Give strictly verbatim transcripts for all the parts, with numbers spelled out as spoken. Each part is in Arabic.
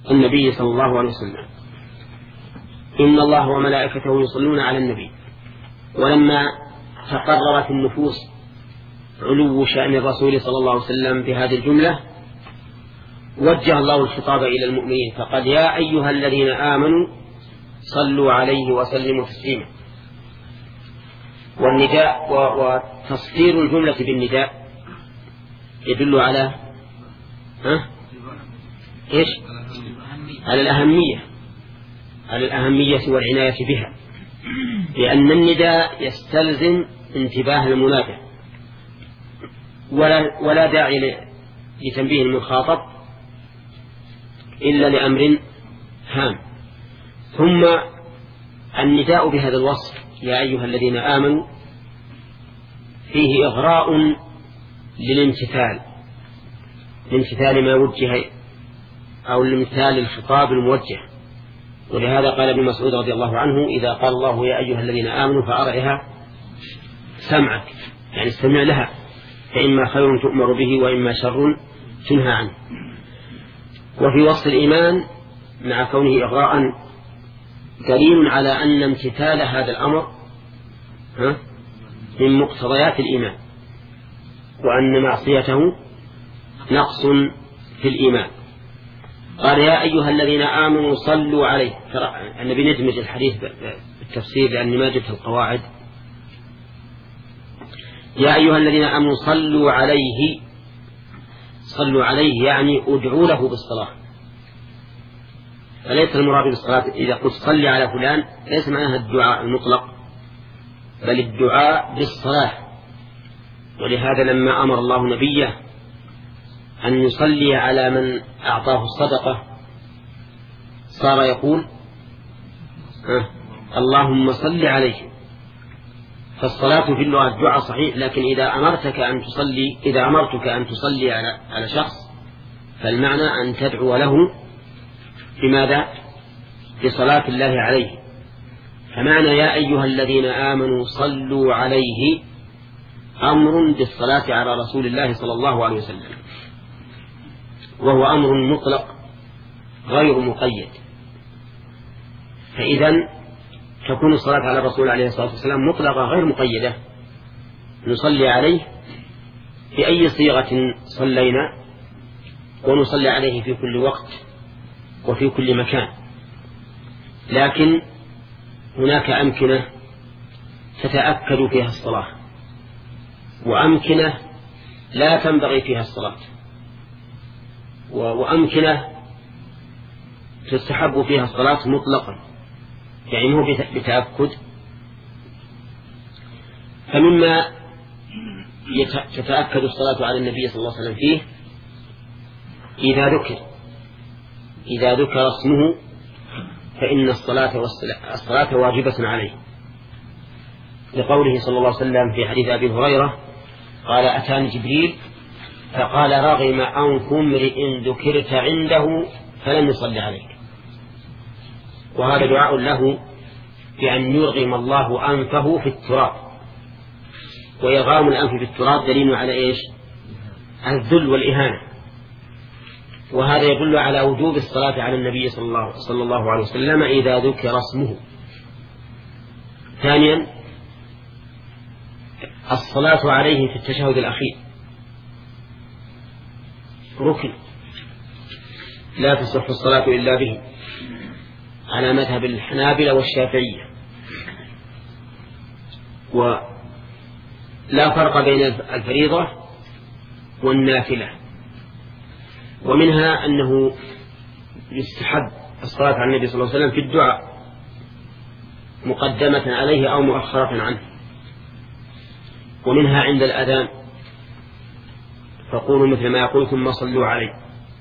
النبي صلى الله عليه وسلم. إن الله وملائكته يصلون على النبي. ولما تقرر في النفوس علو شأن الرسول صلى الله عليه وسلم بهذه الجملة وجه الله الخطاب إلى المؤمنين فقال يا أيها الذين آمنوا صلوا عليه وسلموا تسليما. والنداء وتصدير الجملة بالنداء يدل على ها؟ إيش؟ على الأهمية على الأهمية والعناية بها، لأن النداء يستلزم انتباه المنادى ولا, ولا داعي لتنبيه المخاطب إلا لأمر هام. ثم النداء بهذا الوصف يا أيها الذين آمنوا فيه إغراء للامتثال لامتثال ما وجه أو لامتثال الخطاب الموجه. ولهذا قال ابن مسعود رضي الله عنه إذا قال الله يا أيها الذين آمنوا فأرعها سمعك، يعني استمع لها، فإما خير تؤمر به وإما شر تنهى عنه. وفي وصف الإيمان مع كونه إغراء دليل على أن امتثال هذا الأمر من مقتضيات الإيمان، وأن معصيته نقص في الإيمان. قال يا أيها الذين آمنوا صلوا عليه. النبي ندمج الحديث بالتفسير لأني ما جبت القواعد. يا أيها الذين آمنوا صلوا عليه. صلوا عليه يعني ادعوا له بالصلاة، فليس المراد بالصلاة إذا قلت صلي على فلان ليس معناها الدعاء المطلق بل الدعاء بالصلاة. ولهذا لما أمر الله نبيه أن يصلي على من أعطاه الصدقة صار يقول أه اللهم صل عليه. فالصلاة في اللغة الدعاء صحيح، لكن إذا أمرتك أن تصلي إذا أمرتك أن تصلي على على شخص فالمعنى أن تدعو له بماذا؟ بصلاة الله عليه. فمعنى يا أيها الذين آمنوا صلوا عليه أمر بالصلاة على رسول الله صلى الله عليه وسلم، وهو أمر مطلق غير مقيد. فإذا تكون الصلاة على الرسول عليه الصلاة والسلام مطلقة غير مقيدة، نصلي عليه بأي صيغة صلينا ونصلي عليه في كل وقت وفي كل مكان. لكن هناك أمكنة تتأكد فيها الصلاة وأمكنة لا تنبغي فيها الصلاة وأمكنة تستحب فيها الصلاة مطلقا، يعني هو بتأكد. فمما تتأكد الصلاة على النبي صلى الله عليه وسلم فيه إذا ذكر إذا ذكر اسمه فإن الصلاة والصلاة واجبة عليه، لقوله صلى الله عليه وسلم في حديث أبي هريرة قال أتاني جبريل فقال رغم أنف امرئ ذكرت عنده فلم يصلي عليك. وهذا دعاء له بأن يرغم الله أنفه في التراب، ويغام الأنف في التراب دليل على إيش؟ الذل والإهانة. وهذا يدل على وجوب الصلاة على النبي صلى الله, صلى الله عليه وسلم إذا ذكر اسمه. ثانيا الصلاة عليه في التشهد الأخير ركن لا تصح الصلاة إلا به على مذهب الحنابلة والشافعية. ولا فرق بين الفريضة والنافلة. ومنها أنه يستحب الصلاة على النبي صلى الله عليه وسلم في الدعاء مقدمة عليه أو مؤخرة عنه. ومنها عند الأذان فقولوا مثل ما يقول ثم صلوا عليه.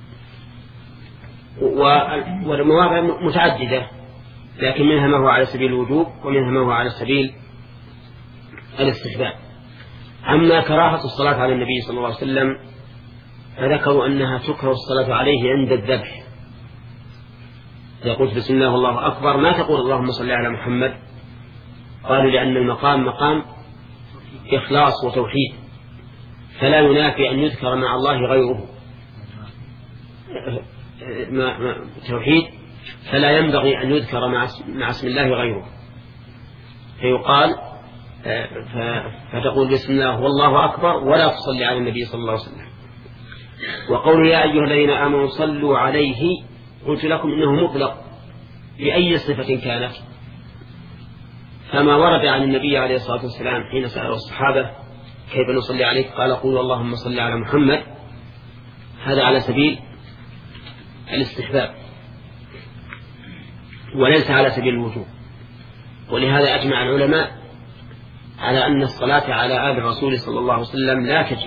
والمواضع متعددة، لكن منها ما هو على سبيل الوجوب ومنها ما هو على سبيل الاستحباب. أما كراهة الصلاة على النبي صلى الله عليه وسلم فذكروا أنها تكره الصلاة عليه عند الذبح. إذا قلت بسم الله والله أكبر ما تقول اللهم صل على محمد، قالوا لأن المقام مقام إخلاص وتوحيد، فلا ينافي أن يذكر مع الله غيره. توحيد فلا ينبغي أن يذكر مع اسم الله غيره، فيقال فتقول بسم الله والله أكبر ولا تصلي على النبي صلى الله عليه وسلم. وقول يا أيها الذين آمنوا صلوا عليه قلت لكم إنه مطلق بأي صفة كانت، فما ورد عن النبي عليه الصلاة والسلام حين سأل الصحابة كيف نصلي عليك قال قولوا اللهم صل على محمد، هذا على سبيل الاستحباب وليس على سبيل الوجوب. ولهذا أجمع العلماء على أن الصلاة على آل الرسول صلى الله عليه وسلم لا تجب،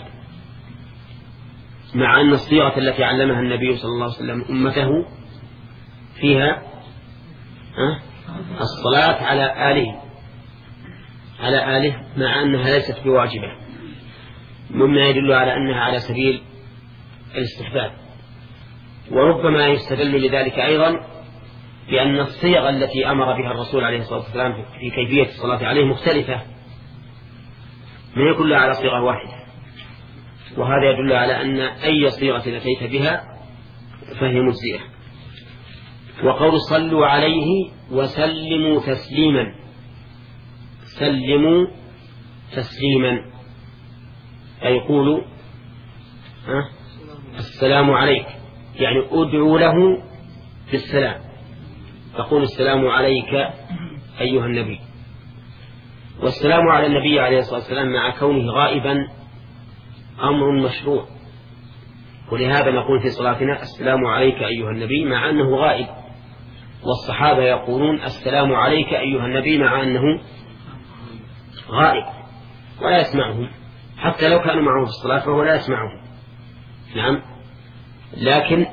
مع أن الصيغة التي علمها النبي صلى الله عليه وسلم أمته فيها الصلاة على آله على آله مع أنها ليست بواجبة، مما يدل على أنها على سبيل الاستحباب. وربما يستدل لذلك أيضا بأن الصيغ التي أمر بها الرسول عليه الصلاة والسلام في كيفية الصلاة عليه مختلفة، ما يكون على صيغة واحدة، وهذا يدل على أن أي صيغة أتيت بها فهي مجزئة. وقول صلوا عليه وسلموا تسليما، سلموا تسليما أي قولوا السلام عليك، يعني أدعو له بالسلام، تقول السلام عليك أيها النبي. والسلام على النبي عليه الصلاة والسلام مع كونه غائبا أمر مشروع، ولهذا نقول في صلاتنا السلام عليك أيها النبي مع أنه غائب، والصحابة يقولون السلام عليك أيها النبي مع أنه غائب ولا يسمعهم، حتى لو كانوا معه في الصلاة فهو لا يسمعهم. نعم، لكن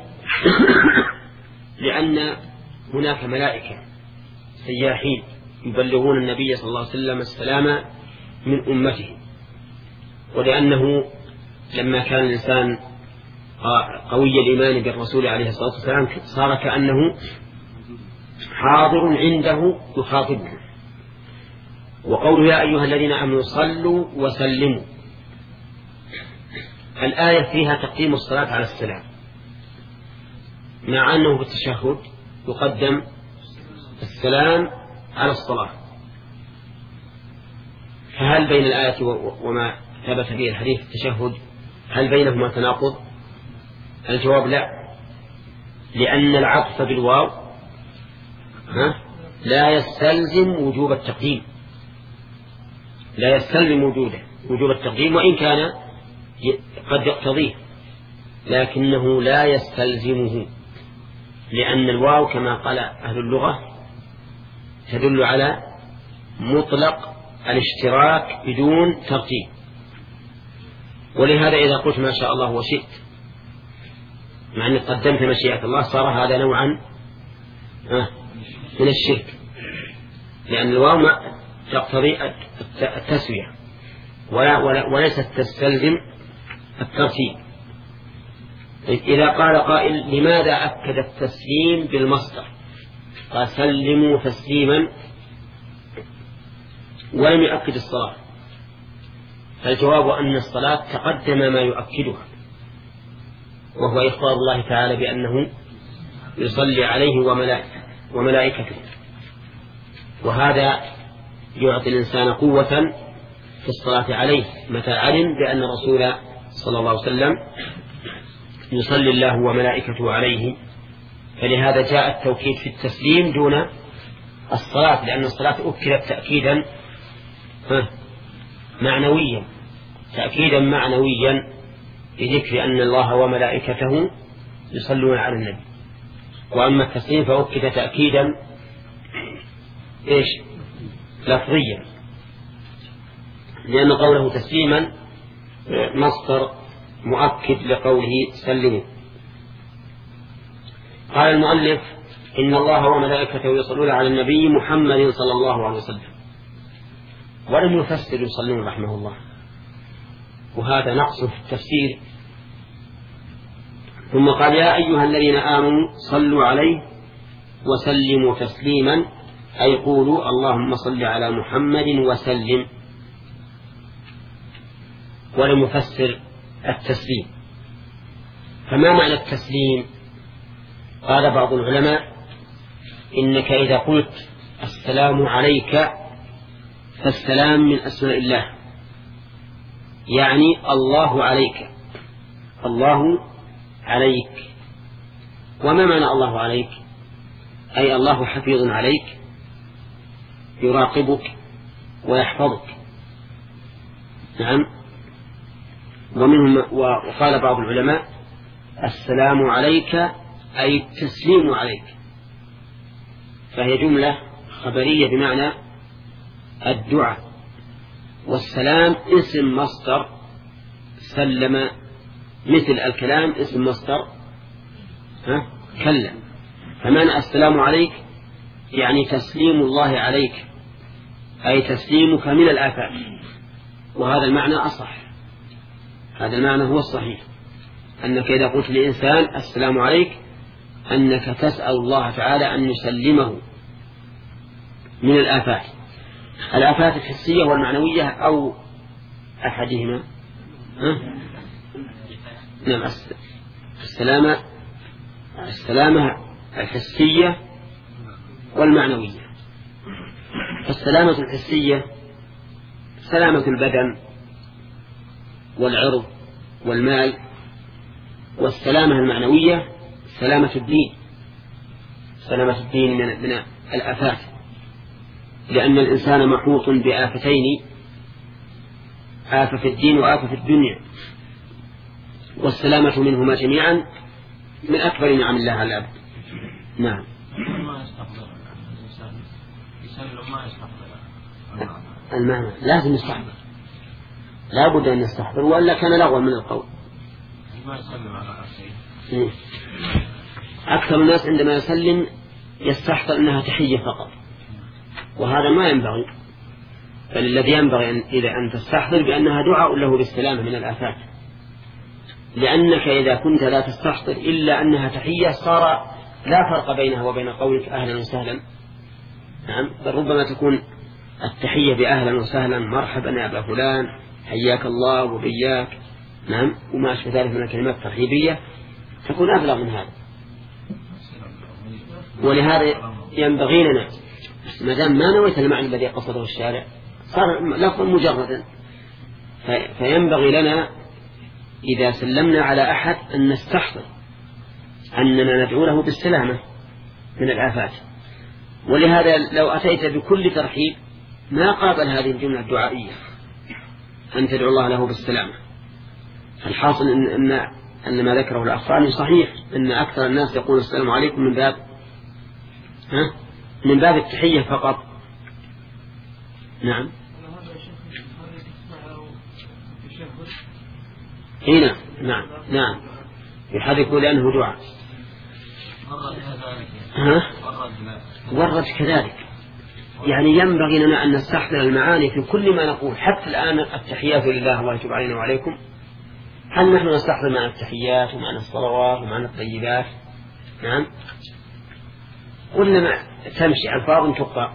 لأن هناك ملائكة سياحين يبلغون النبي صلى الله عليه وسلم السلام من أمته، ولأنه لما كان الإنسان قوي الإيمان بالرسول عليه الصلاة والسلام صار كأنه حاضر عنده يخاطبه. وقول يا أيها الذين آمنوا صلوا وسلموا، الآية فيها تقديم الصلاة على السلام، مع أنه في التشهد يقدم السلام على الصلاة، فهل بين الآية وما ثبت فيه الحديث التشهد هل بينهما تناقض؟ الجواب لا، لأن العطف بالواو لا يستلزم وجوب التقديم، لا يستلزم وجوده وجوب التقديم، وإن كان قد يقتضيه لكنه لا يستلزمه، لأن الواو كما قال أهل اللغة تدل على مطلق الاشتراك بدون ترتيب. ولهذا إذا قلت ما شاء الله وشئت مع أنك قدمت مشيئة الله صار هذا نوعا من الشرك، لأن الواو تقتضي التسوية وليست تستلزم الترتيب. إذا قال قائل لماذا أكد التسليم بالمصدر؟ قال سلموا تسليما ولم يؤكد الصلاة، فالجواب أن الصلاة تقدم ما يؤكدها، وهو إخبار الله تعالى بأنه يصلي عليه وملائكته، وهذا يعطي الإنسان قوة في الصلاة عليه متى علم بأن الرسول صلى الله عليه وسلم يصلي الله وملائكته عليه. فلهذا جاء التوكيد في التسليم دون الصلاة، لأن الصلاة أكدت تأكيدا معنويا تأكيدا معنويا بذكر أن الله وملائكته يصلون على النبي. وأما التسليم فأكد تأكيدا إيش لفظيا، لأن قوله تسليما مصدر مؤكد لقوله سلموا. قال المؤلف إن الله وملائكته يصلون على النبي محمد صلى الله عليه وسلم، ولم يفسر يصلون رحمه الله، وهذا نقص في التفسير. ثم قال يا أيها الذين آمنوا صلوا عليه وسلموا تسليما، أي قولوا اللهم صل على محمد وسلم، ولم يفسر التسليم. فما معنى التسليم؟ قال بعض العلماء إنك إذا قلت السلام عليك فالسلام من أسماء الله، يعني الله عليك، الله عليك. وما معنى الله عليك؟ أي الله حفيظ عليك يراقبك ويحفظك. نعم. ومنهم وقال بعض العلماء السلام عليك أي التسليم عليك، فهي جملة خبرية بمعنى الدعاء. والسلام اسم مصدر سلم، مثل الكلام اسم مصدر ها كلم. فمعنى السلام عليك يعني تسليم الله عليك، أي تسليمك من الآفات. وهذا المعنى أصح، هذا المعنى هو الصحيح، أنك إذا قلت لإنسان السلام عليك أنك تسأل الله تعالى أن يسلمه من الآفات، الآفات الحسية والمعنوية أو أحدهما. ها؟ نعم، السلامة السلامة الحسية والمعنوية. فالسلامة الحسية سلامة البدن والعرض والمال، والسلامة المعنوية سلامة الدين، سلامة الدين من, من الآفات، لأن الإنسان محوط بآفتين، آفة في الدين وآفة في الدنيا، والسلامة منهما جميعا من أكبر نعم الله على العبد. نعم. المعنى لازم يستحضر، لا بد أن يستحضر، وإلا كان لغوا من القول. أكثر الناس عندما يسلم يستحضر أنها تحية فقط، وهذا ما ينبغي، بل الذي ينبغي أن إذا أن تستحضر بأنها دعاء له بالسلامة من الآفات، لأنك إذا كنت لا تستحضر إلا أنها تحية صار لا فرق بينها وبين قولك أهلا وسهلا. نعم، بل ربما تكون التحية بأهلا وسهلا، مرحبا يا أبا فلان، حياك الله وبياك، نعم، وما أشبه ذلك من الكلمات الترحيبية، تكون أبلغ من هذا. ولهذا ينبغي لنا ما دام ما نويت المعنى الذي قصده الشارع صار لفظا مجردا، فينبغي لنا إذا سلمنا على أحد أن نستحضر أننا ندعو له بالسلامة من الآفات. ولهذا لو أتيت بكل ترحيب ما قابل هذه الجملة الدعائية أن تدعو الله له بالسلامة. الحاصل إن, إن, أن ما ذكره الأخوان صحيح، أن أكثر الناس يقول السلام عليكم من باب ها من باب التحية فقط. نعم. هنا نعم نعم يحرك لأنه دعاء. ها؟ ورد كذلك، يعني ينبغي لنا أن نستحضر المعاني في كل ما نقول. حتى الآن التحيات لله الله يتوب علينا وعليكم، هل نحن نستحضر معنى التحيات ومعنى الصلوات ومعنى الطيبات؟ نعم. قلنا ما تمشي ألفاظ تقع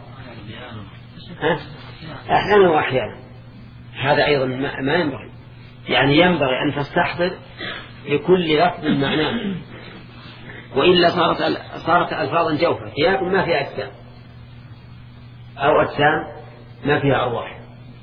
أحيانا وأحيانا، هذا أيضا ما ينبغي، يعني ينبغي أن تستحضر لكل لفظ معناه، وإلا صارت صارت ألفاظا جوفة، ثياب ما فيها أجسام أو أجسام ما فيها أرواح.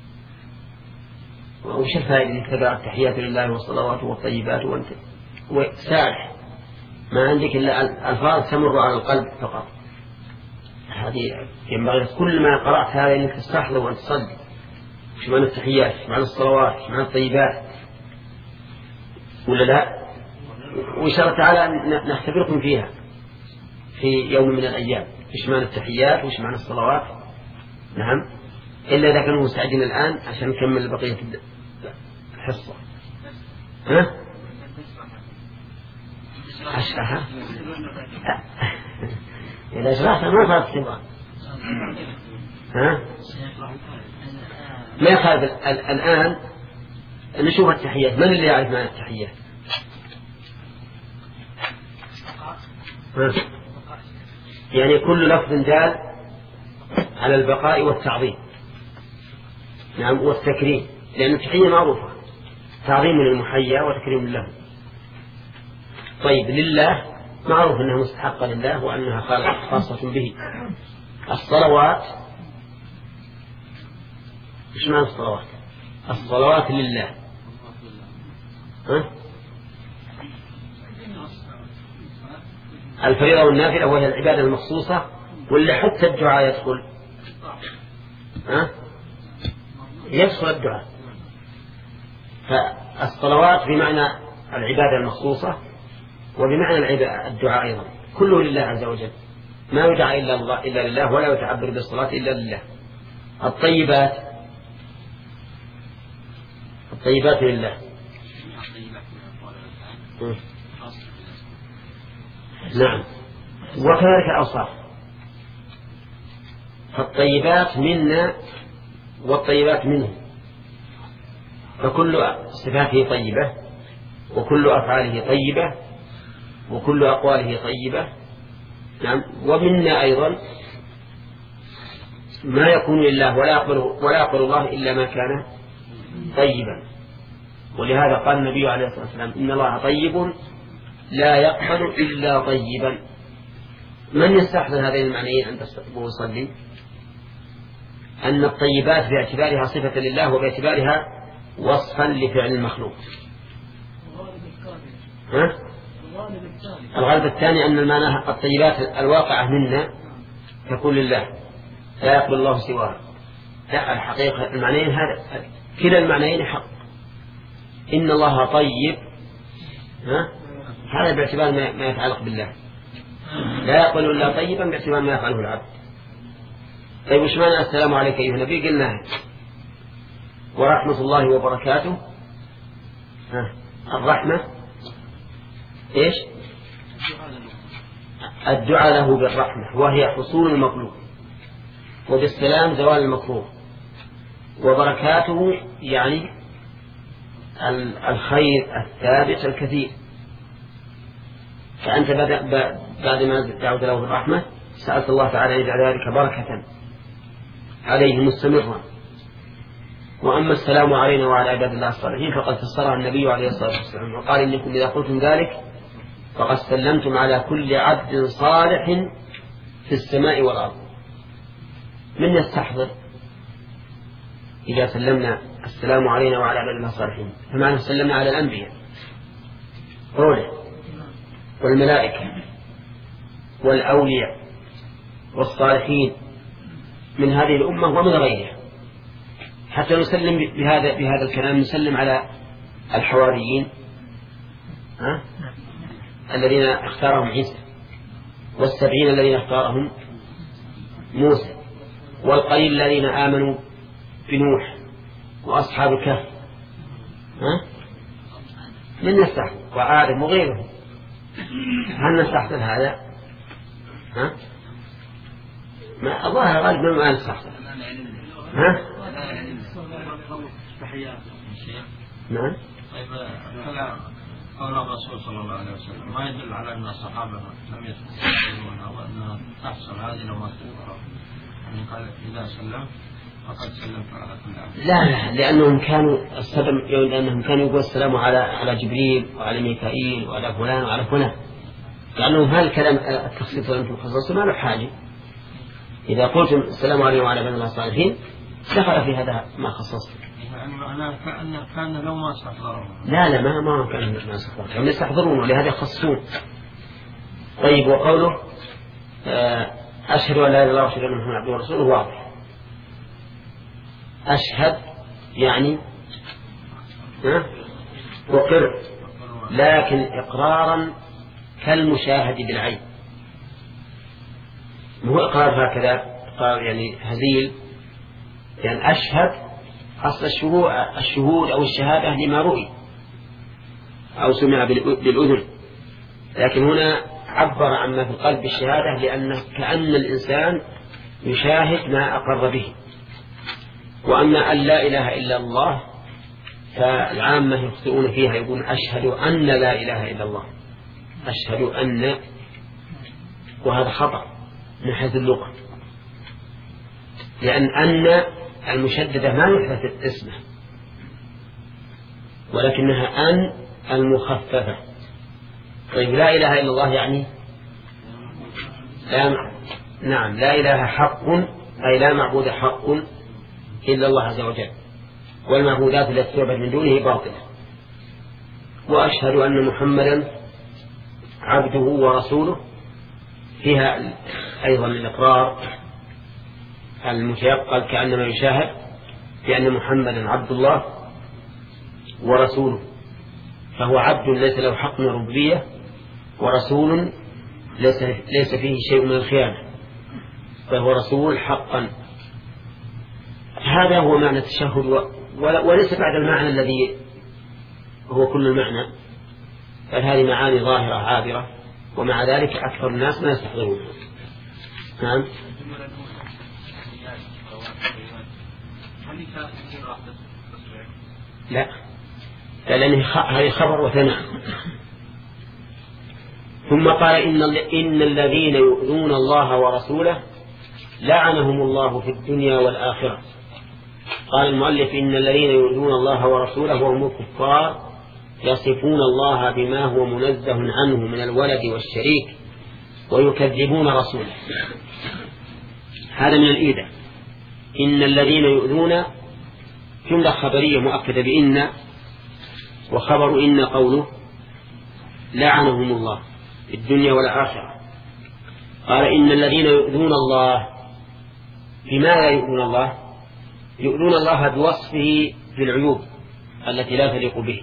وش الفائدة إنك تبع التحيات لله والصلوات والطيبات وأنت وسارح ما عندك إلا ألفاظ تمر على القلب فقط؟ هذه ينبغي كل ما قرأت هذا إنك تستحضر وأنت تصلي وش معنى التحيات، وش معنى الصلوات، وش معنى الطيبات، ولا لا؟ وإن شاء الله تعالى نختبركم فيها في يوم من الأيام، وش معنى التحيات وش معنى الصلوات. نعم، إلا إذا كانوا مستعدين الآن عشان نكمل بقية الحصة. ها؟ أشرحها إذا أشرحتها ما صارت تبغى. ها؟ ما يخالف الآن نشوف التحيات. من اللي يعرف معنى التحيات؟ يعني كل لفظ دال على البقاء والتعظيم. نعم، والتكريم، لأن التحية معروفة، تعظيم للمحيا وتكريم له. طيب، لله معروف أنها مستحقة لله وأنها خاصة به. الصلوات إيش معنى الصلوات؟ الصلوات لله. ها؟ الفريضة والنافلة وهي العبادة المخصوصة ولا حتى الدعاء يدخل؟ ها؟ يدخل الدعاء. فالصلوات بمعنى العبادة المخصوصة وبمعنى الدعاء أيضا، كله لله عز وجل، ما يدعى إلا الله إلا لله ولا يتعبر بالصلاة إلا لله. الطيبات الطيبات لله. نعم، وكذلك الأوصاف، فالطيبات منا والطيبات منه، فكل صفاته طيبة وكل أفعاله طيبة وكل أقواله طيبة. نعم، ومنا أيضا ما يكون لله ولا يقبل ولا يقبل الله إلا ما كان طيبا، ولهذا قال النبي عليه الصلاة والسلام إن الله طيب لا يقبل إلا طيبا. من يستحضر هذين المعنيين عند المصلي؟ أن الطيبات باعتبارها صفة لله وباعتبارها وصفا لفعل المخلوق. ها؟ الغالب الثاني أن المعنى الطيبات الواقعة منا تكون لله لا يقبل الله سواها. لا، الحقيقة المعنيين هذا كلا المعنيين حق. إن الله طيب، ها؟ هذا باعتبار ما يتعلق بالله، لا يقبل إلا طيبا باعتبار ما يفعله العبد. طيب وش معنى السلام عليك أيها النبي؟ قلنا ورحمة الله وبركاته. ها؟ الرحمة إيش؟ الدعاء له بالرحمة وهي حصول المطلوب، وبالسلام زوال المكروه، وبركاته يعني الخير الثابت الكثير. فأنت بعد ما دعوت له بالرحمة سألت الله تعالى أن يجعل ذلك بركة عليه مستمرا. وأما السلام علينا وعلى عباد الله الصالحين فقد فسرها النبي عليه الصلاة والسلام وقال إنكم إذا قلتم ذلك فقد سلمتم على كل عبد صالح في السماء والأرض. من يستحضر إذا سلمنا السلام علينا وعلى عباد الله الصالحين؟ فمعنى سلمنا على الأنبياء روله والملائكة والأولياء والصالحين من هذه الأمة ومن غيرها. حتى نسلم بهذا بهذا الكلام نسلم على الحواريين، ها؟ الذين اختارهم عيسى، والسبعين الذين اختارهم موسى، والقليل الذين آمنوا بنوح وأصحاب الكهف، ها؟ من نستحضر وعادم وغيرهم. هل نستحضر هذا؟ ها؟ ما الله غالب ما نستحضر. ها؟ نعم. طيب قول الرسول صلى الله عليه وسلم ما يدل على أن الصحابة لم يستحضرونها وأنها تحصل هذه لو ما تذكر، يعني قال إذا سلم فقد سلمت على كل عبد. لا لا، لأنهم كانوا السبب لأنهم كانوا يقول السلام على على جبريل وعلى ميكائيل وعلى فلان وعلى فلان، لأنهم هذا الكلام التخصيص وأنتم خصصوا ما له حاجة. إذا قلتم السلام عليكم وعلى عباد الله الصالحين دخل في هذا ما خصصت. يعني معناه كأن كان لو ما استحضرون. لا لا ما ما كان ما استحضرون، هم يستحضرون ولهذا يخصصون. طيب وقوله أشهد أن لا إله إلا الله وأشهد أن محمدا عبده ورسوله واضح. أشهد يعني ها وقر، لكن إقرارا كالمشاهد بالعين، مو إقرار هكذا إقرار يعني هزيل. يعني أشهد أصل الشهود, الشهود أو الشهادة لما رؤي أو سمع بالأذن، لكن هنا عبر عما في القلب بالشهادة لأنه كأن الإنسان يشاهد ما أقر به. وأما أن لا إله إلا الله فالعامة يخطئون فيها، يقول أشهد أن لا إله إلا الله، أشهد أن، وهذا خطأ من حيث اللغة، لأن أن المشددة ما يحدث اسمه ولكنها أن المخففة. طيب لا إله إلا الله يعني لا نعم لا إله حق أي لا معبود حق إلا الله عز وجل، والمعبودات التي تعبد من دونه باطلة. وأشهد أن محمدا عبده ورسوله، فيها أيضا الإقرار المتيقظ كأنما يشاهد بأن محمدا عبد الله ورسوله، فهو عبد ليس له حق من الربوبية، ورسول ليس, ليس فيه شيء من الخيانة، فهو رسول حقا. هذا هو معنى التشهد، وليس بعد المعنى الذي هو كل المعنى، بل هذه معاني ظاهرة عابرة، ومع ذلك أكثر الناس ما يستحضرونها. نعم. لا، لأن هذه خبر وثناء. ثم قال إن, إن الذين يؤذون الله ورسوله لعنهم الله في الدنيا والآخرة. قال المؤلف إن الذين يؤذون الله ورسوله وهم الكفار يصفون الله بما هو منزه عنه من الولد والشريك ويكذبون رسوله. هذا من الإيذاء. إن الذين يؤذون جملة خبرية مؤكدة بإن، وخبر إن قوله لعنهم الله في الدنيا والآخرة. قال إن الذين يؤذون الله، بماذا يؤذون الله؟ يؤذون الله بوصفه بالعيوب التي لا تليق به.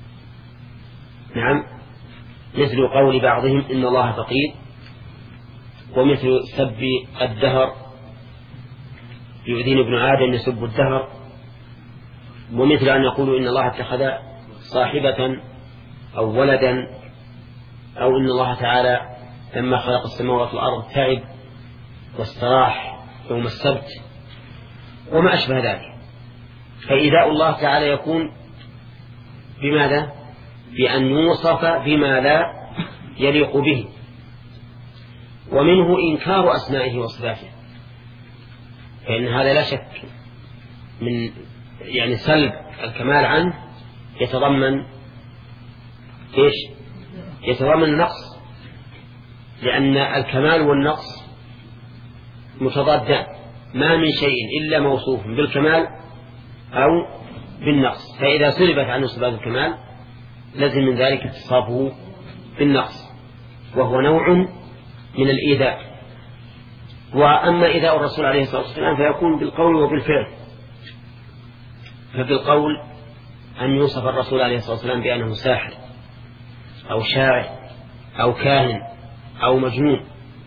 نعم، مثل قول بعضهم إن الله فقير، ومثل سب الدهر، يؤذين ابن آدم يسب الدهر، ومثل أن يقولوا إن الله اتخذ صاحبة أو ولدا، أو إن الله تعالى لما خلق السماوات والأرض تعب واستراح يوم السبت وما أشبه ذلك. فإيذاء الله تعالى يكون بماذا؟ بأن يوصف بما لا يليق به، ومنه إنكار أسمائه وصفاته، فإن هذا لا شك من يعني سلب الكمال عنه يتضمن إيش؟ يتضمن نقص، لأن الكمال والنقص متضادان، ما من شيء إلا موصوف بالكمال أو بالنقص، فإذا سلبت عنه صفات الكمال لازم من ذلك اتصافه بالنقص، وهو نوع من الإيذاء. وأما إيذاء الرسول عليه الصلاة والسلام فيكون بالقول وبالفعل. فبالقول أن يوصف الرسول عليه الصلاة والسلام بأنه ساحر أو شاعر أو كاهن أو مجنون.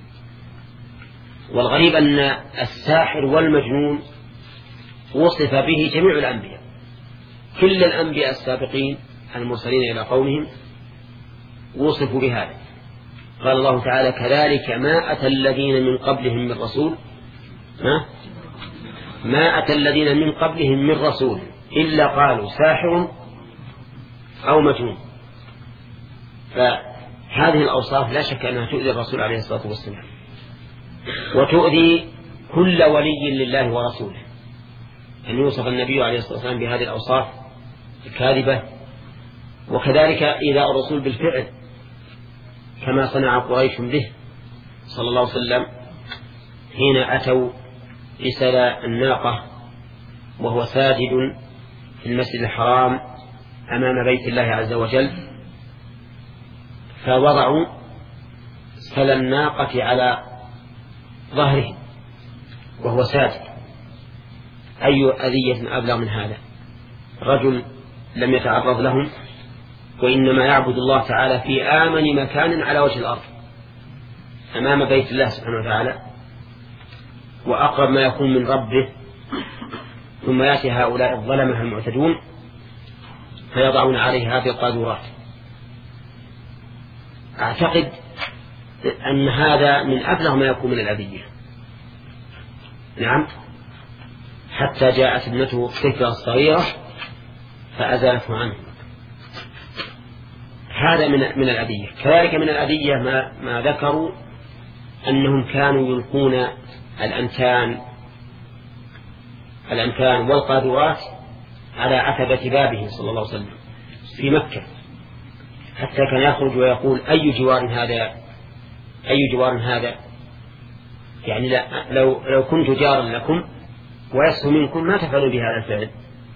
والغريب أن الساحر والمجنون وصف به جميع الأنبياء، كل الأنبياء السابقين المرسلين إلى قومهم وصفوا بهذا. قال الله تعالى كذلك ما أتى الذين من قبلهم من رسول ما, ما أتى الذين من قبلهم من رسول إلا قالوا ساحر أو مجنون. فهذه الأوصاف لا شك أنها تؤذي الرسول عليه الصلاة والسلام، وتؤذي كل ولي لله ورسوله، أن يوصف النبي عليه الصلاة والسلام بهذه الأوصاف الكاذبة. وكذلك إذا الرسول بالفعل كما صنع قريش به صلى الله عليه وسلم حين أتوا لسل الناقة وهو ساجد في المسجد الحرام أمام بيت الله عز وجل، فوضعوا سل الناقة على ظهره وهو ساجد. أي أذية أبلغ من هذا؟ رجل لم يتعرض لهم، وإنما يعبد الله تعالى في آمن مكان على وجه الأرض أمام بيت الله سبحانه وتعالى، وأقرب ما يكون من ربه، ثم يأتي هؤلاء الظلمة المعتدون فيضعون عليه هذه القاذورات. أعتقد أن هذا من أبلغ ما يكون من الأذية. نعم، حتى جاءت ابنته الطفلة الصغيرة فأزالته عنه. هذا من من الأذية. كذلك من الأذية ما, ما ذكروا أنهم كانوا يلقون الأنتان الأنتان والقاذورات على عتبة بابه صلى الله عليه وسلم في مكة، حتى كان يخرج ويقول أي جوار هذا أي جوار هذا يعني لا لو, لو كنت جارا لكم ويسهو منكم ما تفعلوا بهذا الفعل.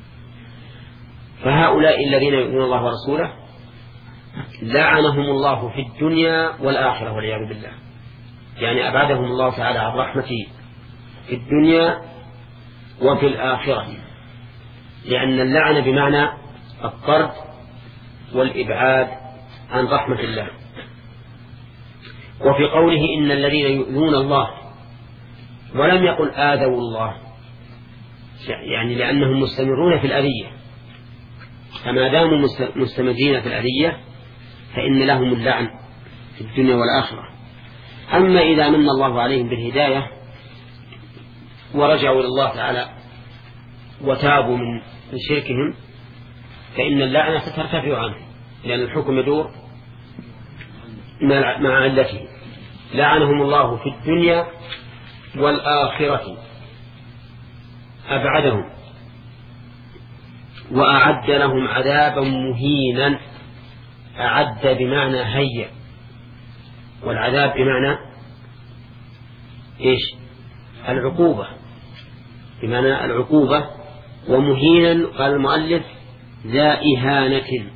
فهؤلاء الذين يؤذون الله ورسوله لعنهم الله في الدنيا والآخرة والعياذ بالله، يعني أبعدهم الله تعالى عن رحمته في الدنيا وفي الآخرة، لأن اللعن بمعنى الطرد والإبعاد عن رحمة الله. وفي قوله إن الذين يؤذون الله ولم يقل آذوا الله، يعني لأنهم مستمرون في الأذية، فما داموا مستمرين في الأذية فإن لهم اللعن في الدنيا والآخرة. أما إذا من الله عليهم بالهداية ورجعوا إلى الله تعالى وتابوا من شركهم فإن اللعنة سترتفع عنه، لأن الحكم يدور مع علته. لعنهم الله في الدنيا والآخرة، أبعدهم وأعد لهم عذابا مهينا. أعد بمعنى هيا، والعذاب بمعنى إيش؟ العقوبة، بمعنى العقوبة. ومهينا قال المؤلف ذا إهانة،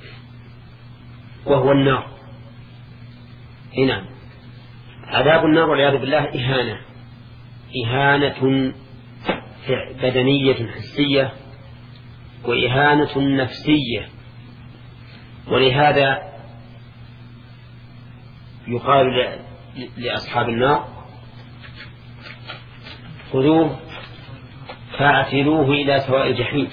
وهو النار. هنا عذاب النار والعياذ بالله إهانة، إهانة بدنية حسية وإهانة نفسية. ولهذا يقال لأصحاب النار خذوه فاعتلوه إلى سواء الجحيم.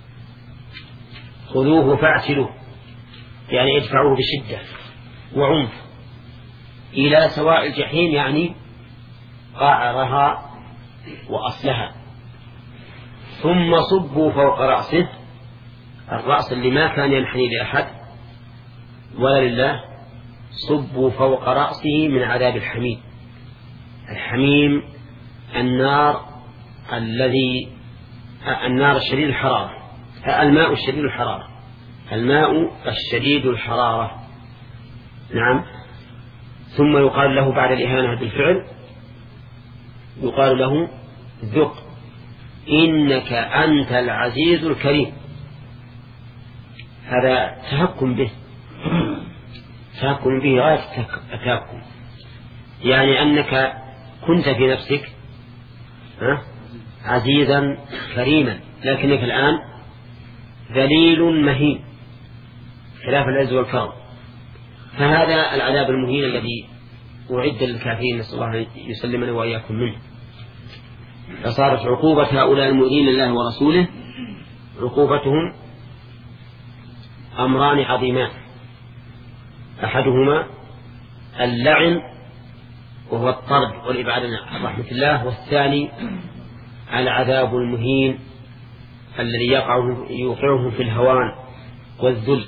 خذوه فاعتلوه يعني ادفعوه بشدة وعنف إلى سواء الجحيم، يعني قعرها وأصلها. ثم صبوا فوق رأسه، الرأس اللي ما كان ينحني لأحد ولا لله، صبوا فوق رأسه من عذاب الحميم. الحميم النار الذي النار الشديد الحرارة، الماء الشديد الحرارة، الماء الشديد الحرارة. نعم. ثم يقال له بعد الإهانة بالفعل يقال له ذق إنك أنت العزيز الكريم. هذا تهكم به، تهكم به غاية التهكم، يعني أنك كنت في نفسك عزيزا كريما، لكنك الآن ذليل مهين خلاف العز والكرم. فهذا العذاب المهين الذي أعد للكافرين، نسأل الله يسلمنا وإياكم منه. فصارت عقوبة هؤلاء المؤذين لله ورسوله عقوبتهم أمران عظيمان، أحدهما اللعن وهو الطرد والإبعاد عن رحمة الله، والثاني العذاب المهين الذي يوقعهم في الهوان والذل.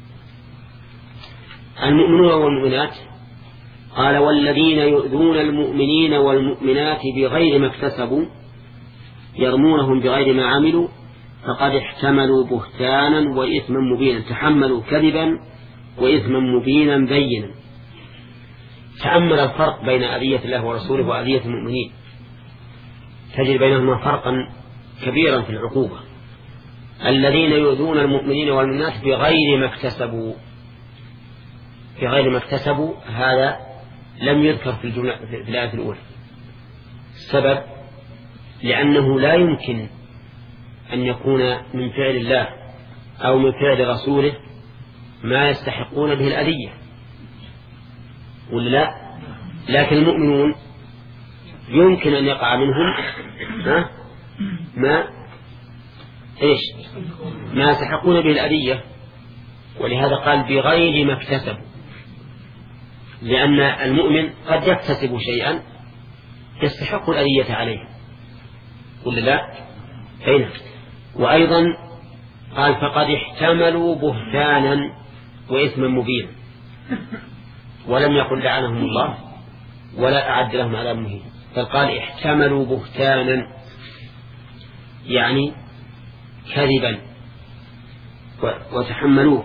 المؤمنون والمؤمنات قال والذين يؤذون المؤمنين والمؤمنات بغير ما اكتسبوا يرمونهم بغير ما عملوا فقد احتملوا بهتانا وإثما مبينا. تحملوا كذبا وإثما مبينا بينا. تأمل الفرق بين أذية الله ورسوله وأذية المؤمنين، تجد بينهما فرقا كبيرا في العقوبة. الذين يؤذون المؤمنين والمؤمنات بغير ما اكتسبوا، بغير ما اكتسبوا هذا لم يذكر في الجملة في الآية الأولى. السبب لأنه لا يمكن أن يكون من فعل الله أو من فعل رسوله ما يستحقون به الأذية ولا لا؟ لكن المؤمنون يمكن أن يقع منهم ها ما إيش ما يستحقون به الأذية، ولهذا قال بغير ما اكتسبوا، لأن المؤمن قد يكتسب شيئا يستحق الأذية عليه ولا لا؟ أين؟ وأيضا قال فقد احتملوا بهتانا وإثما مبينا، ولم يقل لعنهم الله ولا أعد لهم عذاب مهين، بل قال احتملوا بهتانا يعني كذبا وتحملوه.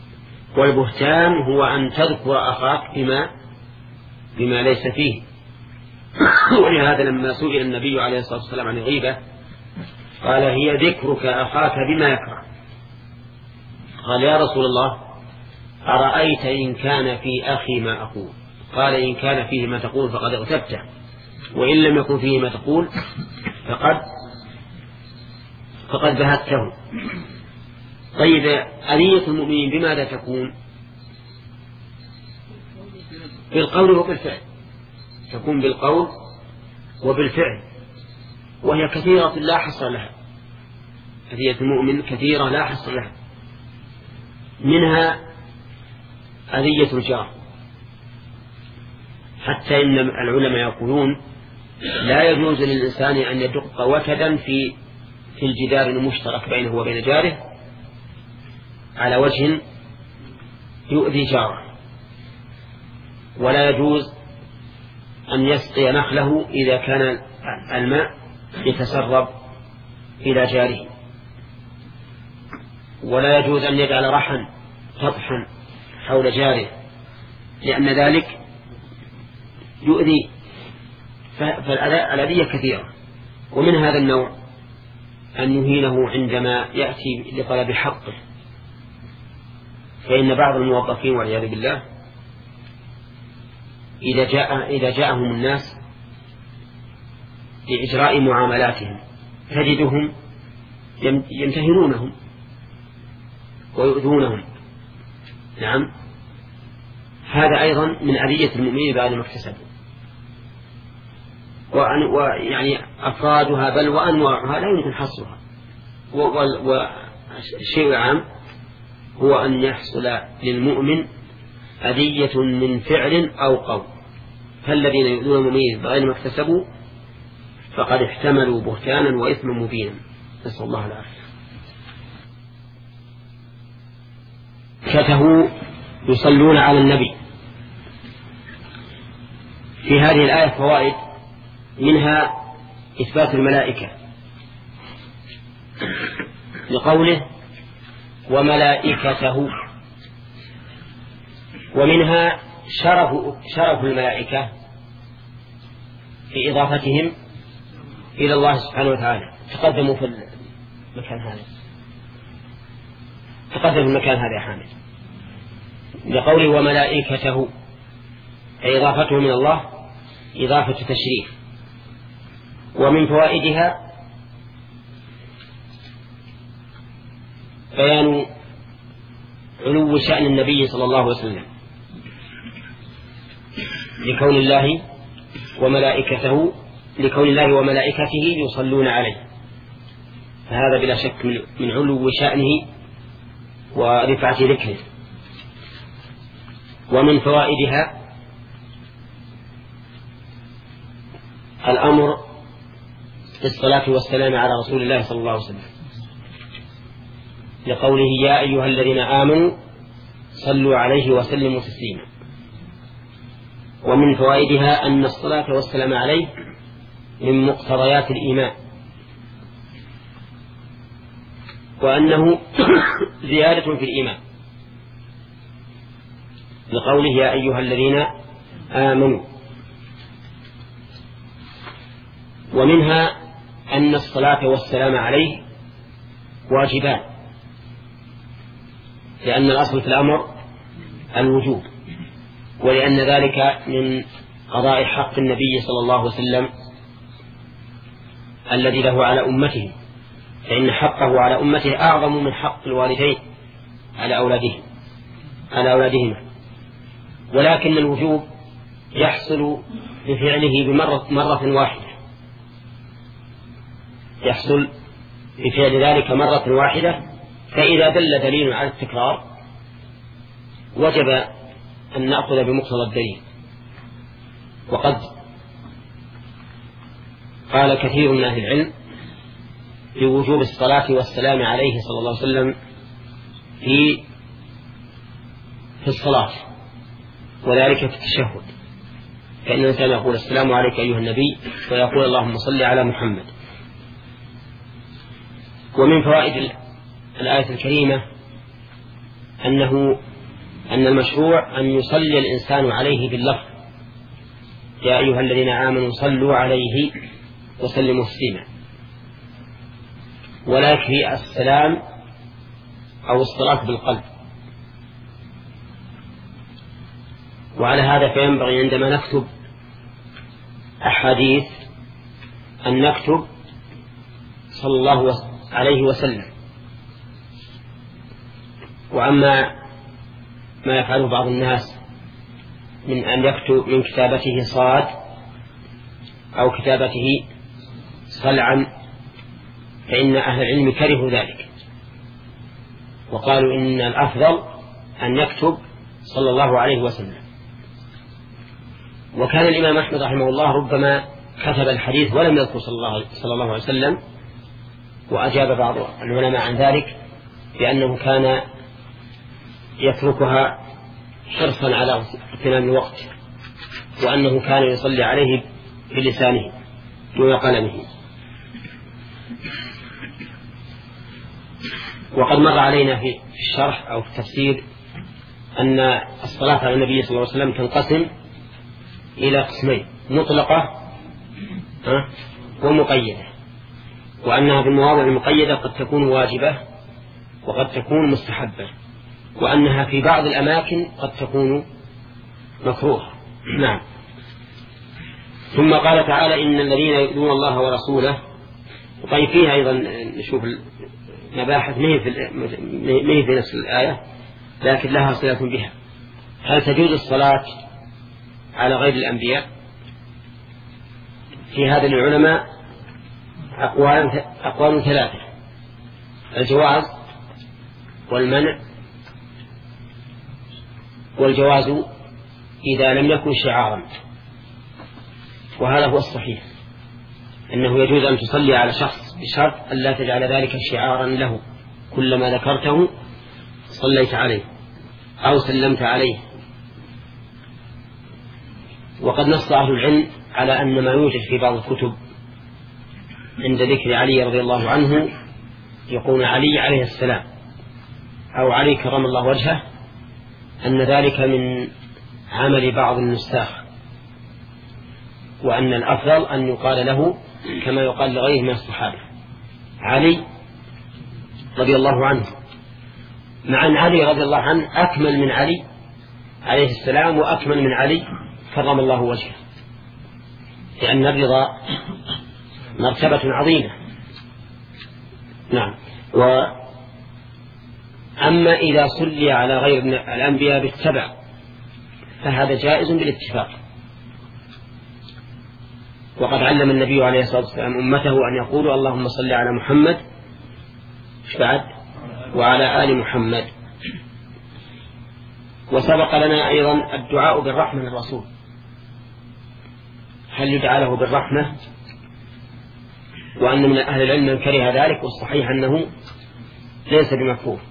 والبهتان هو أن تذكر أخاك بما بما ليس فيه ولهذا لما سئل النبي عليه الصلاة والسلام عن الغيبة قال هي ذكرك أخاك بما يكره. قال يا رسول الله أرأيت إن كان في أخي ما أقول؟ قال إن كان فيه ما تقول فقد اغتبته، وإن لم يكن فيه ما تقول فقد فقد بهته. طيب أذية المؤمنين بماذا تكون؟ بالقول وبالفعل، تكون بالقول وبالفعل، وهي كثيرة لا حصر لها. أذية المؤمن كثيرة لا حصر لها. منها أذية الجار، حتى إن العلماء يقولون لا يجوز للإنسان أن يدق وكدا في في الجدار المشترك بينه وبين جاره على وجه يؤذي جاره، ولا يجوز أن يسقي نخله إذا كان الماء يتسرب إلى جاره، ولا يجوز أن يجعل رحا سطحا حول جاره، لأن ذلك يؤذي. فالأذية كثيرة. ومن هذا النوع أن يهينه عندما يأتي لطلب حقه، فإن بعض الموظفين والعياذ بالله إذا جاء إذا جاءهم الناس لإجراء معاملاتهم تجدهم يمتهنونهم ويؤذونهم. نعم، هذا أيضا من أذية المؤمنين بعد ما اكتسبوا. ويعني أفرادها بل وأنواعها لا يمكن حصرها. والشيء العام هو أن يحصل للمؤمن أذية من فعل أو قول، فالذين يؤذون المؤمنين بغير ما اكتسبوا فقد احتملوا بهتانا وإثما مبينا، نسأل الله العافية. كته يصلون على النبي. في هذه الآية فوائد، منها إثبات الملائكة لقوله وملائكته، ومنها شرف شرف الملائكة في إضافتهم إلى الله سبحانه وتعالى. تقدموا في المكان هذا تقدم في المكان هذا يا حامد لقوله وملائكته، إضافته من الله إضافة تشريف. ومن فوائدها بيان علو شأن النبي صلى الله عليه وسلم لكون الله وملائكته لكون الله وملائكته يصلون عليه، فهذا بلا شك من علو شأنه ورفعة ذكره. ومن فوائدها الأمر بالصلاة والسلام على رسول الله صلى الله عليه وسلم لقوله يا أيها الذين آمنوا صلوا عليه وسلموا تسليما. ومن فوائدها أن الصلاة والسلام عليه من مقتضيات الإيمان، وأنه زيادة في الإيمان لقوله يا أيها الذين آمنوا. ومنها أن الصلاة والسلام عليه واجبان، لأن الأصل في الأمر الوجوب، ولأن ذلك من قضاء حق النبي صلى الله عليه وسلم الذي له على أمته، فإن حقه على أمته أعظم من حق الوالدين على أولادهم على أولادهما. ولكن الوجوب يحصل بفعله بمرة مرة واحدة يحصل بفعل ذلك مرة واحدة، فإذا دل دليل على التكرار وجب أن نأخذ بمقتضى الدليل. وقد قال كثير من أهل العلم بوجوب الصلاة والسلام عليه صلى الله عليه وسلم في في الصلاة، وذلك في التشهد، فإن الإنسان يقول السلام عليك أيها النبي ويقول اللهم صل على محمد. ومن فوائد الآية الكريمة أنه أن المشروع أن يصلي الإنسان عليه باللفظ يا أيها الذين آمنوا صلوا عليه وسلموا تسليما، ولا يكفي السلام أو الصلاة بالقلب. وعلى هذا فينبغي عندما نكتب أحاديث أن نكتب صلى الله عليه وسلم. وأما ما يفعله بعض الناس من أن يكتب من كتابته صاد أو كتابته صلعا فإن أهل العلم كرهوا ذلك، وقالوا إن الأفضل أن يكتب صلى الله عليه وسلم. وكان الإمام أحمد رحمه الله ربما كتب الحديث ولم يذكر صلى الله, صلى الله عليه وسلم، وأجاب بعض العلماء عن ذلك بأنه كان يتركها حرصا على اغتنام الوقت، وأنه كان يصلي عليه بلسانه دون قلمه. وقد مر علينا في الشرح أو في التفسير أن الصلاة على النبي صلى الله عليه وسلم تنقسم إلى قسمين: مطلقة ومقيدة، وأنها في المواضع المقيدة قد تكون واجبة وقد تكون مستحبة، وأنها في بعض الأماكن قد تكون مكروهة. نعم. ثم قال تعالى: إن الذين يؤذون الله ورسوله. وطيب فيها أيضا نشوف المباحث مهي في, في نفس الآية لكن لها صلة بها. هل تجوز الصلاة على غير الأنبياء؟ في هذا العلماء أقوال, أقوال ثلاثة: الجواز والمنع، والجواز إذا لم يكن شعارا، وهذا هو الصحيح، أنه يجوز أن تصلي على شخص بشرط أن لا تجعل ذلك شعارا له، كلما ذكرته صليت عليه أو سلمت عليه. وقد نص أهل العلم على أن ما يوجد في بعض الكتب عند ذكر علي رضي الله عنه يقول علي عليه السلام أو علي كرم الله وجهه، أن ذلك من عمل بعض النساخ، وأن الأفضل أن يقال له كما يقال لغيره من الصحابة علي رضي الله عنه، مع أن علي رضي الله عنه أكمل من علي عليه السلام وأكمل من علي كرم الله وجهه، لأن الرضا مرتبة عظيمة. نعم. وأما إذا صلي على غير الأنبياء بالتبع فهذا جائز بالاتفاق. وقد علم النبي عليه الصلاة والسلام أمته أن يقولوا: اللهم صل على محمد بعد وعلى آل محمد. وسبق لنا أيضا الدعاء بالرحمة للرسول، هل يدعى له بالرحمة؟ وأن من أهل العلم من كره ذلك، والصحيح أنه ليس بمكروه.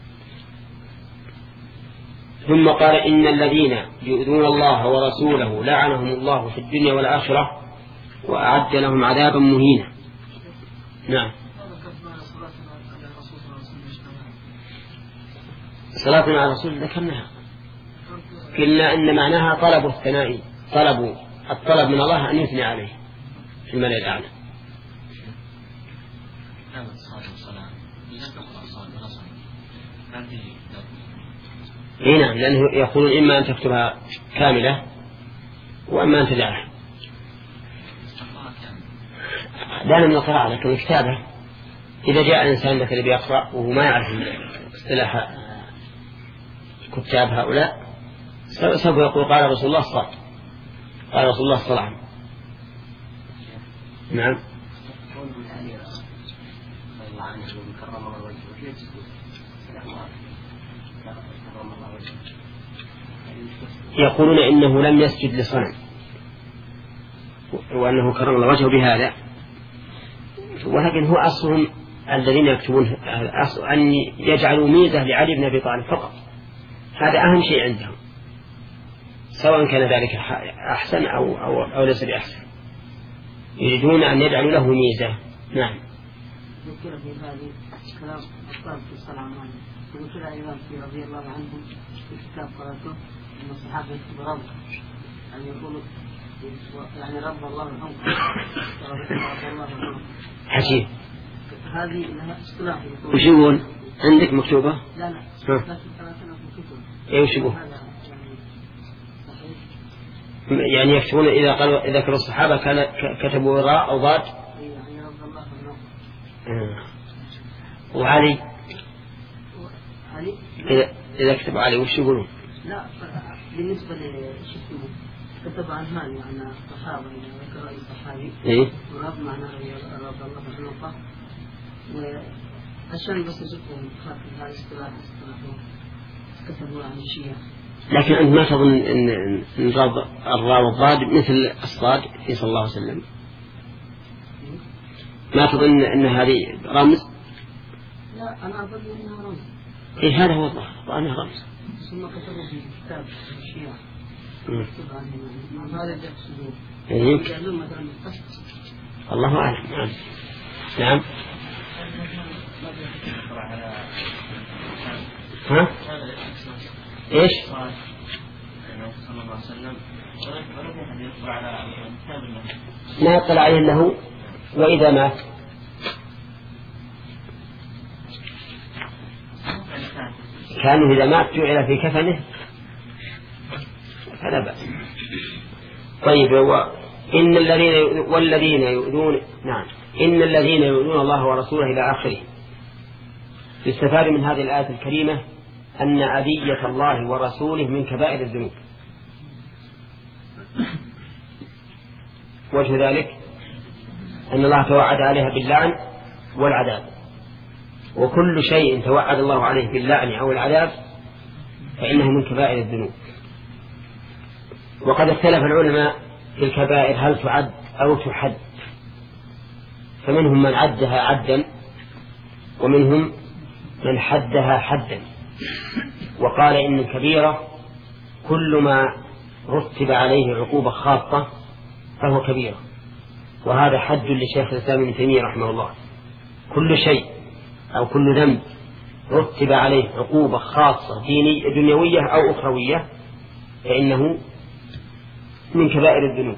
ثم قال: إن الذين يؤذون الله ورسوله لعنهم الله في الدنيا والآخرة وأعد لهم عذابا مهينا. نعم. صلاة على الرسول ذكرناها، قلنا أن معناها طلب الثناء، طلب الطلب من الله أن يثني عليه في الملأ الأعلى. اي نعم، لأنه يقولون إما أن تكتبها كاملة وإما أن تدعها. لا من القراءة لكن الكتابة، إذا جاء الإنسان مثل بيقرأ وهو ما يعرف اصطلاح كتاب هؤلاء سوف يقول: قال رسول الله صلى قال رسول الله صلى الله عليه وسلم. نعم. يقولون إنه لم يسجد لصنم وأنه كرم الله وجهه بهذا، ولكن هو أصلهم الذين يكتبون أن يجعلوا ميزة لعلي بن أبي طالب فقط، هذا أهم شيء عندهم، سواء كان ذلك أحسن أو, أو, أو ليس بأحسن، يريدون أن يجعلوا له ميزة. نعم. ذكر في هذه كلام أطلاب في الصلاة عليه وذكر أيضا في رضي الله عنهم في كتاب قرأته أن الصحابة يكتبوا روضة، أن يقولوا يعني رب الله الأنف رب الله الأنف حسين هذه لها اصطلاح. وش يقول عندك مكتوبة؟ لا لا ها. ايه وش يقول؟ يعني يكتبون إذا قالوا إذا كانوا الصحابة كان كتبوا راء أو ضاد. يعني رب الله الأنف. آه. وعلي علي إذا إذا كتب علي وش يقولون؟ لا بالنسبة لشكله كتب عن مال معنى الصحابة إذا ذكر أي صحابي إيه؟ ورب معناه رب الله الأنف. وعشان بس يشوفوا خاطر هذا اصطلاح اصطلاحهم كتبوا عن الشيعة. لكن أنت ما تظن أن أن الراء والضاد مثل الصاد في صلى الله عليه وسلم؟ ما تظن أن هذه رمز؟ لا أنا أظن أنها رمز. إيه هذا هو الظاهر وأنها رمز. ثم كتبوا في كتاب الشيعة مكتوب عنهم هذا اللي يقصدوه. يمكن. يقولون مثلا الله أعلم. نعم. نعم. ها؟ إيش؟ ما يطلع عليه له وإذا مات كانوا إذا مات جعل في كفنه فلا بأس. طيب إن الذين والذين يؤذون نعم إن الذين يؤذون الله ورسوله إلى آخره. يستفاد من هذه الآية الكريمة أن أذية الله ورسوله من كبائر الذنوب. وجه ذلك أن الله توعد عليها باللعن والعذاب، وكل شيء توعد الله عليه باللعن أو العذاب فإنه من كبائر الذنوب. وقد اختلف العلماء في الكبائر هل تعد أو تحد، فمنهم من عدها عدا ومنهم من حدها حدا، وقال إن الكبيرة كل ما رتب عليه عقوبة خاصة فهو كبيرة، وهذا حد لشيخ الإسلام ابن تيمية رحمه الله. كل شيء أو كل ذنب رتب عليه عقوبة خاصة دينية دنيوية أو أخروية فإنه من كبائر الذنوب،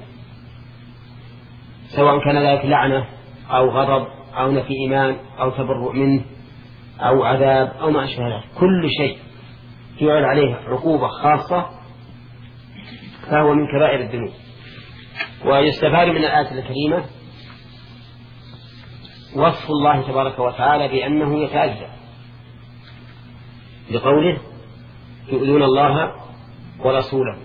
سواء كان ذلك لعنة أو غضب أو نفي إيمان أو تبرؤ منه أو عذاب أو ما أشبه ذلك. كل شيء جعل عليه عقوبة خاصة فهو من كبائر الذنوب. ويستفاد من الآية الكريمة وصف الله تبارك وتعالى بأنه يتأذى بقوله يؤذون الله ورسوله،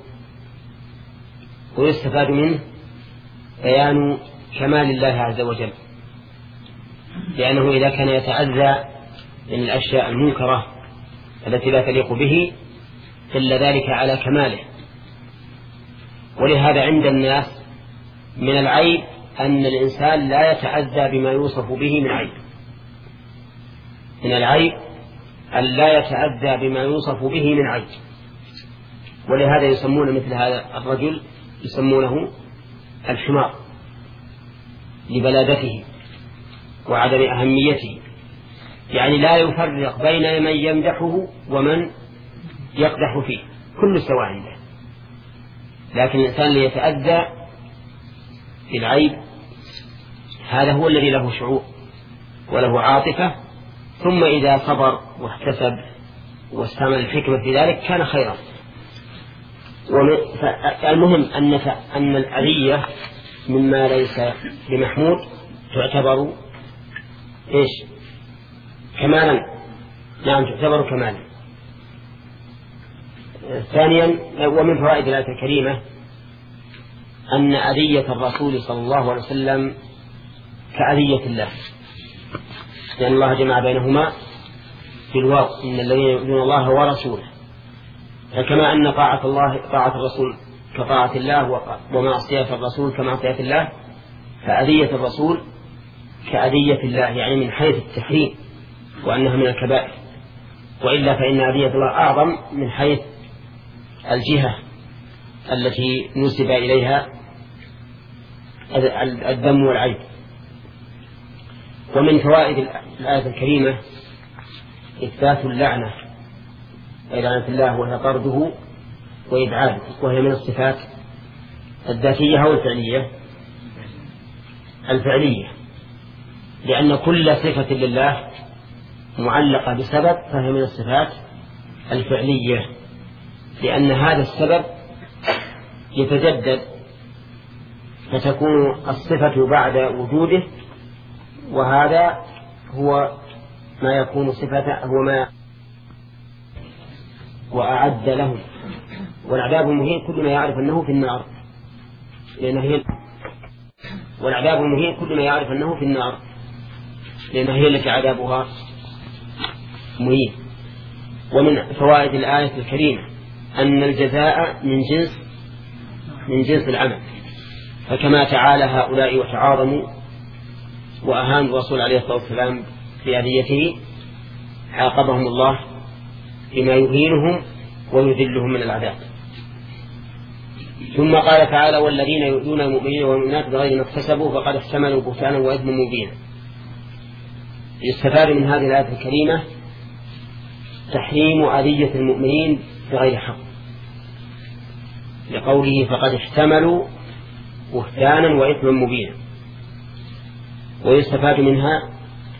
ويستفاد منه بيان كمال الله عز وجل، لأنه إذا كان يتأذى من الأشياء المنكرة التي لا تليق به دل ذلك على كماله. ولهذا عند الناس من العيب أن الإنسان لا يتأذى بما يوصف به من عيب. من العيب أن لا يتأذى بما يوصف به من عيب، ولهذا يسمون مثل هذا الرجل يسمونه الحمار لبلادته وعدم أهميته، يعني لا يفرق بين من يمدحه ومن يقدح فيه، كل سواء عنده. لكن الإنسان ليتأذى بالعيب هذا هو الذي له شعور وله عاطفة، ثم إذا صبر واحتسب واستعمل الحكمة في ذلك كان خيرا. المهم أن أن الأذية مما ليس بمحمود تعتبر إيش؟ كمالا. نعم تعتبر كمالا. ثانيا ومن فوائد الآية الكريمة أن أذية الرسول صلى الله عليه وسلم كأذية الله، لأن الله جمع بينهما في الواو إن الذين يؤذون الله ورسوله، فكما أن طاعة الله طاعة الرسول كطاعة الله ومعصية الرسول كمعصية الله، فأذية الرسول كأذية الله، يعني من حيث التحريم وأنها من الكبائر، وإلا فإن أذية الله أعظم من حيث الجهة التي نسب إليها الذم والعيب. ومن فوائد الآية الكريمة إثبات اللعنة أي لعنة الله، وهي طرده وإبعاده، وهي من الصفات الذاتية أو الفعلية؟ الفعلية، لأن كل صفة لله معلقة بسبب فهي من الصفات الفعلية، لأن هذا السبب يتجدد فتكون الصفة بعد وجوده، وهذا هو ما يكون صفة هو ما وأعد له. والعذاب المهين كل ما يعرف أنه في النار، لأنه هي والعذاب المهين كل ما يعرف أنه في النار لأنها هي التي عذابها مهين. ومن فوائد الآية الكريمة أن الجزاء من جنس من جنس العمل، فكما تعالى هؤلاء وتعاظموا وأهانوا الرسول عليه الصلاة والسلام في أذيته، عاقبهم الله بما يهينهم ويذلهم من العذاب. ثم قال تعالى: والذين يؤذون المؤمنين والمؤمنات بغير ما اكتسبوا فقد احتملوا بهتانا وإثما مبينا. يستفاد من هذه الآية الكريمة تحريم أذية المؤمنين بغير حق، لقوله فقد احتملوا بهتانا وإثما مبينا. ويستفاد منها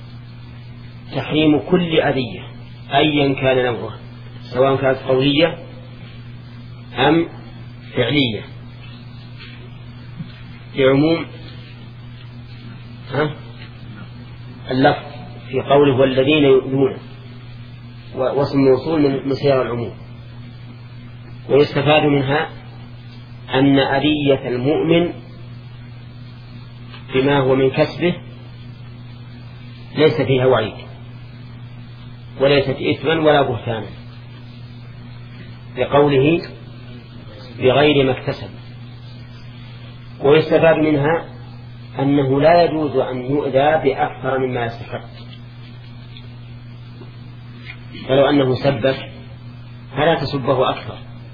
تحريم كل أذية أيا كان نوعها، سواء كانت قولية أم فعلية، لعموم اللفظ في قوله والذين يؤذون، واسم موصول من سياق العموم. ويستفاد منها أن أذية المؤمن بما هو من كسبه ليس فيها وعيد وليست إثما ولا بهتانا، لقوله بغير ما اكتسب. ويستفاد منها أنه لا يجوز أن يؤذى بأكثر مما يستحق، فلو أنه سبك فلا تسبه أكثر،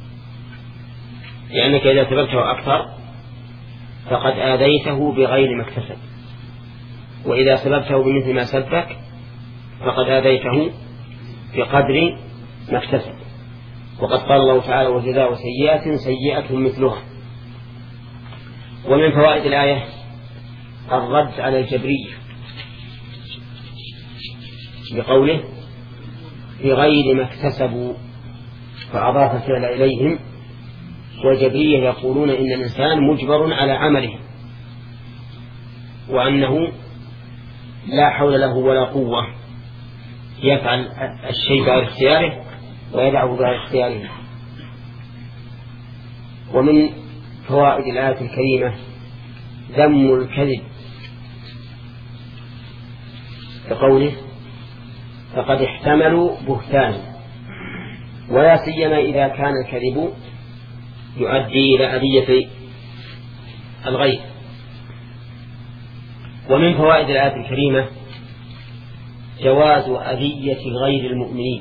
لأنك إذا سببته أكثر فقد آذيته بغير ما اكتسب، وإذا سببته بمثل ما سبك فقد آذيته بقدر ما اكتسب. وقد قال الله تعالى: وجزاء سيئة سيئة مثلها. ومن فوائد الآية الرد على الجبرية بقوله بغير ما اكتسبوا، فأضاف الفعل إليهم. والجبرية يقولون إن الإنسان مجبر على عمله، وأنه لا حول له ولا قوة يفعل الشيء بعد اختياره ويدعه بعد اختياره. ومن فوائد الآية الكريمة ذم الكذب كقوله فقد احتملوا بهتانا، ولا سيما إذا كان الكذب يؤدي إلى أذية الغير. ومن فوائد الآية الكريمة جواز أذية غير المؤمنين،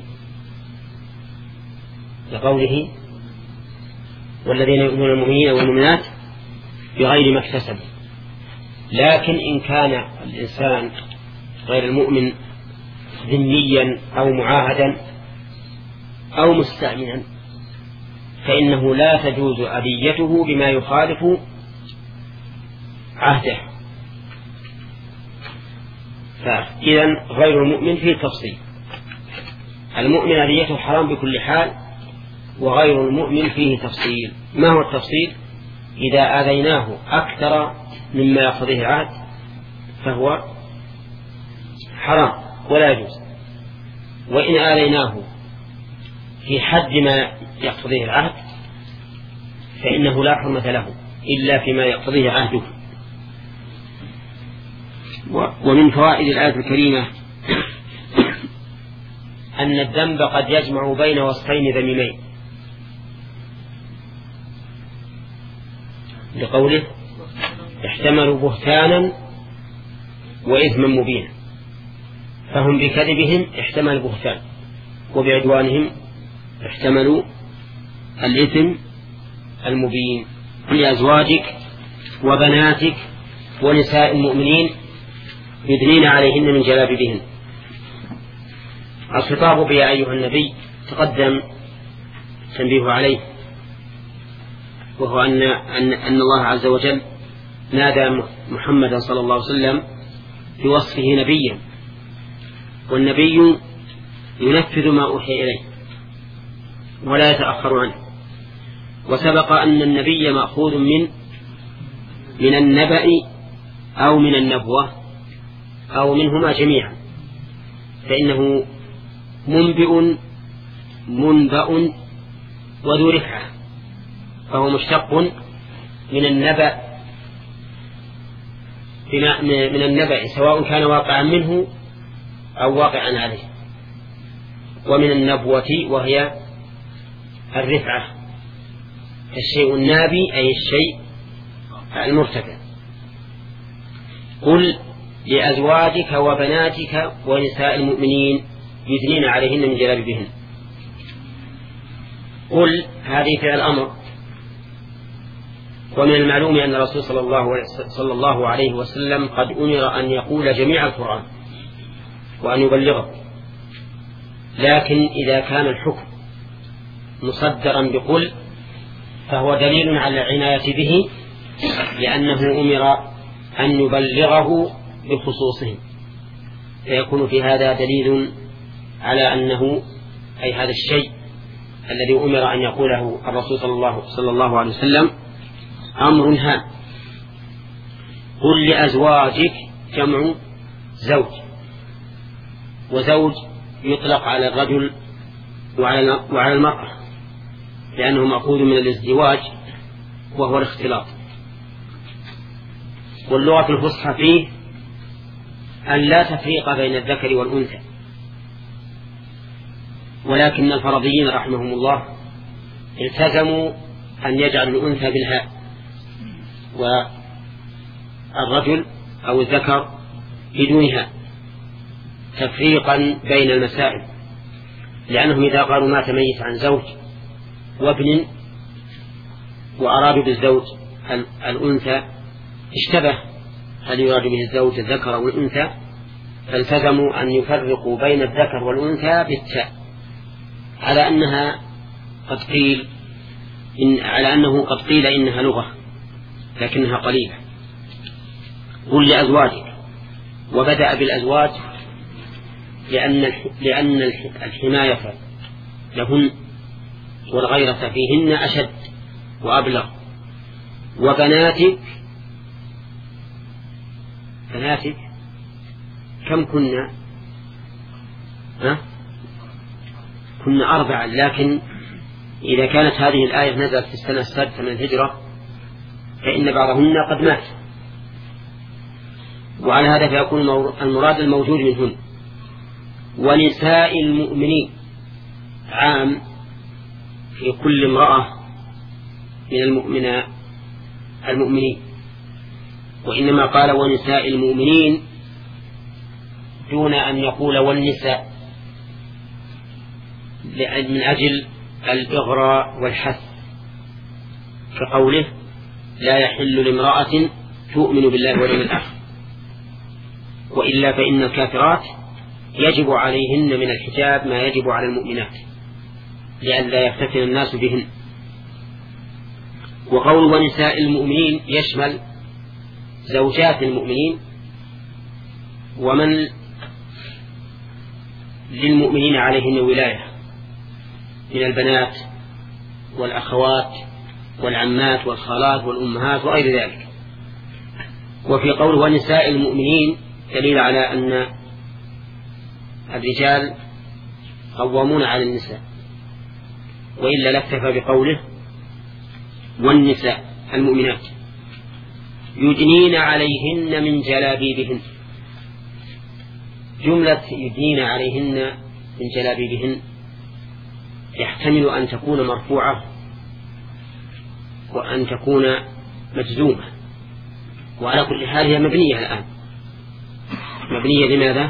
لقوله والذين يؤذون المؤمنين والمؤمنات بغير ما اكتسبوا. لكن إن كان الإنسان غير المؤمن ذميا أو معاهدا أو مستأمنا فإنه لا تجوز أذيته بما يخالف عهده. فإذا غير المؤمن فيه تفصيل، المؤمن أذيته حرام بكل حال، وغير المؤمن فيه تفصيل. ما هو التفصيل؟ إذا آذيناه أكثر مما يقتضيه العهد فهو حرام ولا يجوز، وإن آذيناه في حد ما يقتضيه العهد فإنه لا حرمة له إلا فيما يقتضيه عهده. ومن فوائد الآية الكريمة أن الذنب قد يجمع بين وصفين ذميمين، لقوله احتملوا بهتانا وإثما مبينا، فهم بكذبهم احتملوا بهتان، وبعدوانهم احتملوا الإثم المبين. لأزواجك وبناتك ونساء المؤمنين يدنين عليهن من جلابيبهن. الخطاب بيا أيها النبي تقدم تنبيه عليه، وهو أن, أن, أن الله عز وجل نادى محمدا صلى الله عليه وسلم بوصفه نبيا، والنبي ينفذ ما أوحي إليه ولا يتأخر عنه. وسبق أن النبي مأخوذ من من النبأ أو من النبوة أو منهما جميعا، فإنه منبئ منبأ وذو رفعة، فهو مشتق من النبأ من النبأ سواء كان واقعا منه أو واقعا عليه، ومن النبوة وهي الرفعة، الشيء النابي أي الشيء المرتفع. قل لأزواجك وبناتك ونساء المؤمنين يدنين عليهن من جلابيبهن. قل هذه فعل أمر، ومن المعلوم أن الرسول صلى الله, صلى الله عليه وسلم قد أمر أن يقول جميع القرآن وأن يبلغه، لكن إذا كان الحكم مصدرا بقل فهو دليل على العناية به، لأنه أمر أن يبلغه بخصوصه، فيكون في هذا دليل على أنه أي هذا الشيء الذي أمر أن يقوله الرسول صلى الله, صلى الله عليه وسلم أمر هام. قل لأزواجك جمع زوج، وزوج يطلق على الرجل وعلى المرأة لأنه مأخوذ من الازدواج وهو الاختلاط. واللغة الفصحى فيه أن لا تفريق بين الذكر والأنثى، ولكن الفرضيين رحمهم الله التزموا أن يجعلوا الأنثى بالهاء والرجل أو الذكر بدونها تفريقا بين المسائل، لأنهم إذا قالوا مات ميت عن زوج وابن وأرادوا بالزوج الأنثى اشتبه هل يراد به الزوج الذكر أو الأنثى، فالتزموا أن يفرقوا بين الذكر والأنثى بالتاء، على أنها قد قيل إن على أنه قد قيل إنها لغة لكنها قليلة. قل لأزواجك، وبدأ بالأزواج لأن لأن الحماية لهن والغيرة فيهن أشد وأبلغ. وبناتك، بناتك كم كنا؟ ها؟ كنا أربعة، لكن إذا كانت هذه الآية نزلت في السنة السادسة من الهجرة فإن بعضهن قد مات، وعلى هذا فيكون المراد الموجود منهن. ونساء المؤمنين عام في كل امرأة من المؤمنين المؤمنين، وإنما قال ونساء المؤمنين دون أن يقول والنساء من أجل الإغراء والحث، كقوله لا يحل لامرأة تؤمن بالله واليوم الآخر، وإلا فإن الكافرات يجب عليهن من الحجاب ما يجب على المؤمنات لئلا يفتتن الناس بهن. وقول ونساء المؤمنين يشمل زوجات المؤمنين ومن للمؤمنين عليهن ولاية من البنات والأخوات والعمات والخالات والأمهات وغير ذلك. وفي قوله ونساء المؤمنين دليل على أن الرجال قوامون على النساء، وإلا لاكتفى بقوله والنساء المؤمنات يدنين عليهن من جلابيبهن. جملة يدنين عليهن من جلابيبهن يحتمل أن تكون مرفوعة وأن تكون مجزومة، وعلى كل حال هي مبنية الآن. مبنية لماذا؟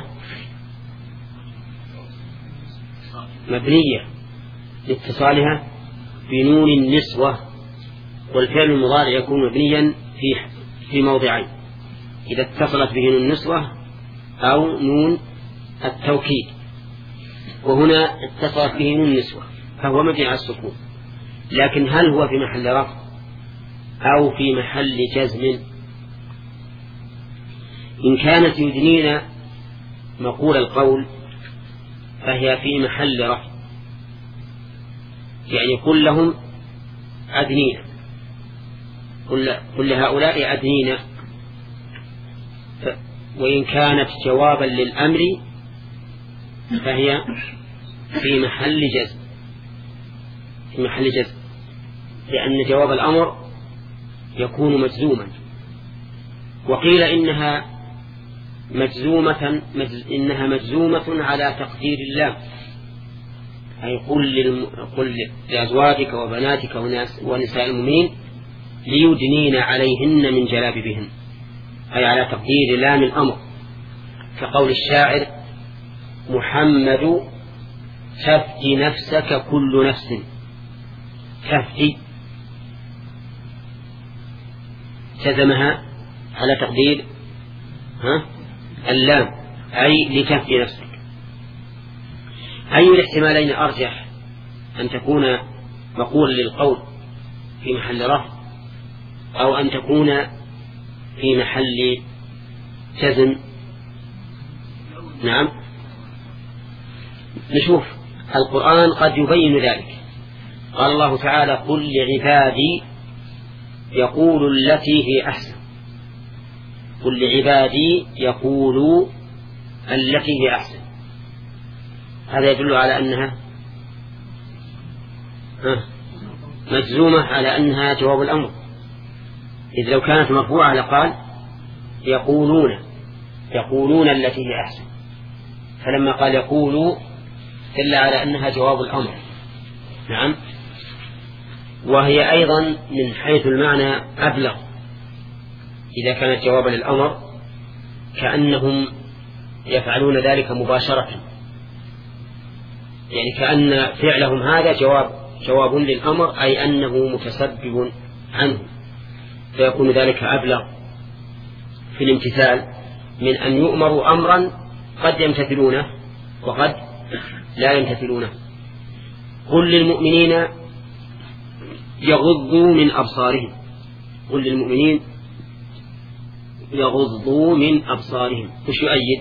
مبنية لاتصالها بنون النسوة، والفعل المضارع يكون مبنيا في في موضعين: إذا اتصلت به نون النسوة أو نون التوكيد، وهنا اتصلت به نون النسوة فهو مبني على السكون. لكن هل هو في محل رفع أو في محل جزم. إن كانت يدنين مقول القول فهي في محل رفع، يعني كلهم أدنين، كل, كل هؤلاء أدنين. وإن كانت جوابا للأمر فهي في محل جزم، في محل جزم، لأن جواب الأمر يكون مجزوما. وقيل إنها مجزومة مجز إنها مجزومة على تقدير الله، أي قل, للم... قل لأزواجك وبناتك ونساء المؤمنين ليدنين عليهن من جلابيبهن، أي على تقدير لام الأمر، كقول الشاعر: محمد تفدي نفسك كل نفس. تفدي جزمها على تقدير ها اللام، أي لتفدي نفسك. أي الاحتمالين أرجح، أن تكون مقول للقول في محل رفع، أو أن تكون في محل جزم؟ نعم، نشوف القرآن قد يبين ذلك. قال الله تعالى: قل لعبادي يقولوا التي هي أحسن. قل لعبادي يقولوا التي هي أحسن. هذا يدل على أنها مجزومة، على أنها جواب الأمر، إذ لو كانت مرفوعة لقال يقولون يقولون التي هي أحسن، فلما قال يقولوا دل على أنها جواب الأمر. نعم. وهي أيضا من حيث المعنى أبلغ إذا كانت جوابا للأمر، كأنهم يفعلون ذلك مباشرة، يعني كأن فعلهم هذا جواب جواب للأمر، أي أنه متسبب عنه، فيكون ذلك أبلغ في الامتثال من أن يؤمروا أمرا قد يمتثلونه وقد لا يمتثلونه. قل للمؤمنين يغضوا من أبصارهم. قل للمؤمنين يغضوا من أبصارهم. وش يؤيد؟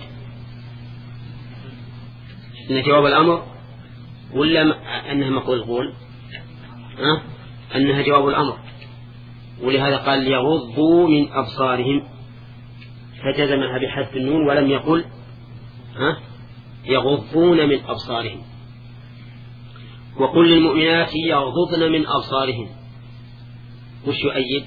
إن جواب الأمر ولا أنها مقول القول؟ أه؟ أنها جواب الأمر، ولهذا قال يغضوا من أبصارهم، فجزمها بحذف النون ولم يقل أه؟ يغضون من أبصارهم. وقل للمؤمنات يغضضن من أبصارهم. وش يؤيد؟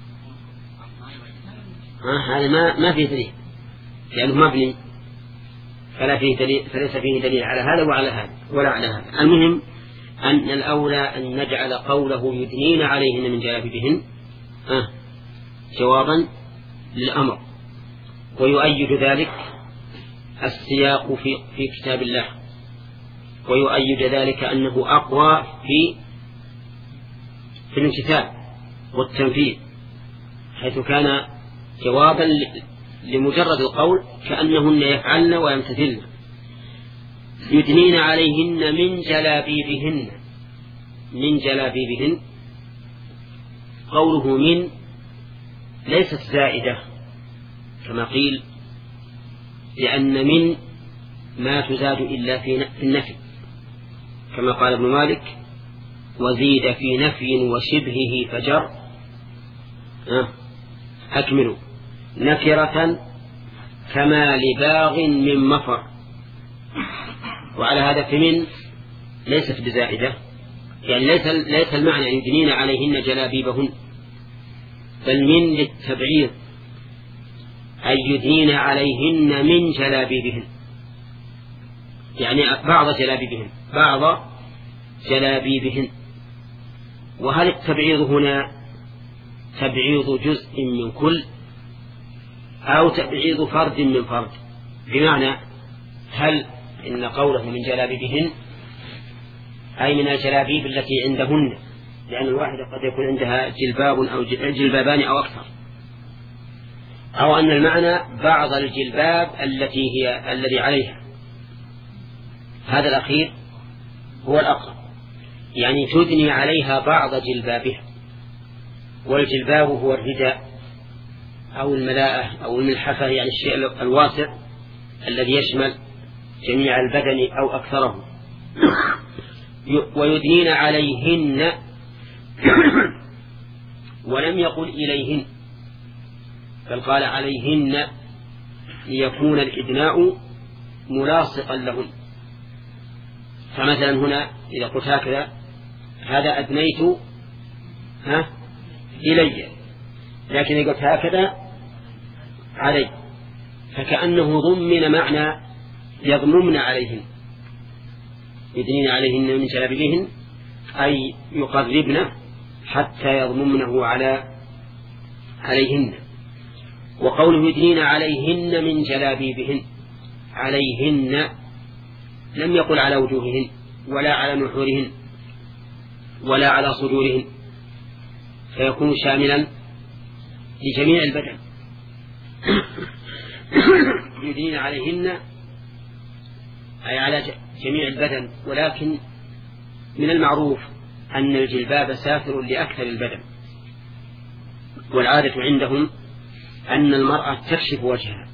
أه؟ هذا ما ما فيه دليل، لأنه مبني، فلا فيه دليل، فليس فيه دليل على هذا وعلى هذا ولا على هذا. المهم أن الأولى أن نجعل قوله يدنين عليهن من جلابيبهن أه جوابا للأمر. ويؤيد ذلك السياق في في كتاب الله، ويؤيد ذلك أنه أقوى في في الامتثال والتنفيذ، حيث كان جوابا لمجرد القول كأنهن يفعلن ويمتثلن. يدنين عليهن من جلابيبهن. من جلابيبهن، قوله من ليست زائدة كما قيل، لأن من ما تزاد إلا في النفي، كما قال ابن مالك: وزيد في نفي وشبهه فجر أه أكملوا نكرة كما لباغ من مفر. وعلى هذا فمن ليست بزائدة، يعني ليس, ليس المعنى يدنين عليهن جلابيبهن، بل من للتبعيض، أي يدنين عليهن من جلابيبهن، يعني بعض جلابيبهن بعض جلابيبهن. وهل التبعيض هنا تبعيض جزء من كل أو تبعيض فرد من فرد؟ بمعنى هل إن قوله من جلابيبهن أي من الجلابيب التي عندهن، لأن الواحدة قد يكون عندها جلباب أو جلبابان أو أكثر، أو أن المعنى بعض الجلباب التي هي الذي عليها. هذا الأخير هو الأقرب، يعني تدني عليها بعض جلبابها، والجلباب هو الرداء أو الملاءة أو الملحفة، يعني الشيء الواسع الذي يشمل جميع البدن أو أكثره. ويدنين عليهن، ولم يقل إليهن بل قال عليهن ليكون الإدناء ملاصقا لهن. فمثلا هنا إذا قلت هكذا هذا أدنيت ها إلي، لكن إذا قلت هكذا علي فكأنه ضمن معنى يضممن عليهن، يدنين عليهن من جلابيبهن أي يقربن حتى يضممنه على عليهن. وقوله يدنين عليهن من جلابيبهن، عليهن لم يقل على وجوههن ولا على نحورهن ولا على صدورهن، فيكون شاملا لجميع البدن. يدنين عليهن أي على جميع البدن، ولكن من المعروف أن الجلباب سافر لأكثر البدن، والعادة عندهم أن المرأة تكشف وجهها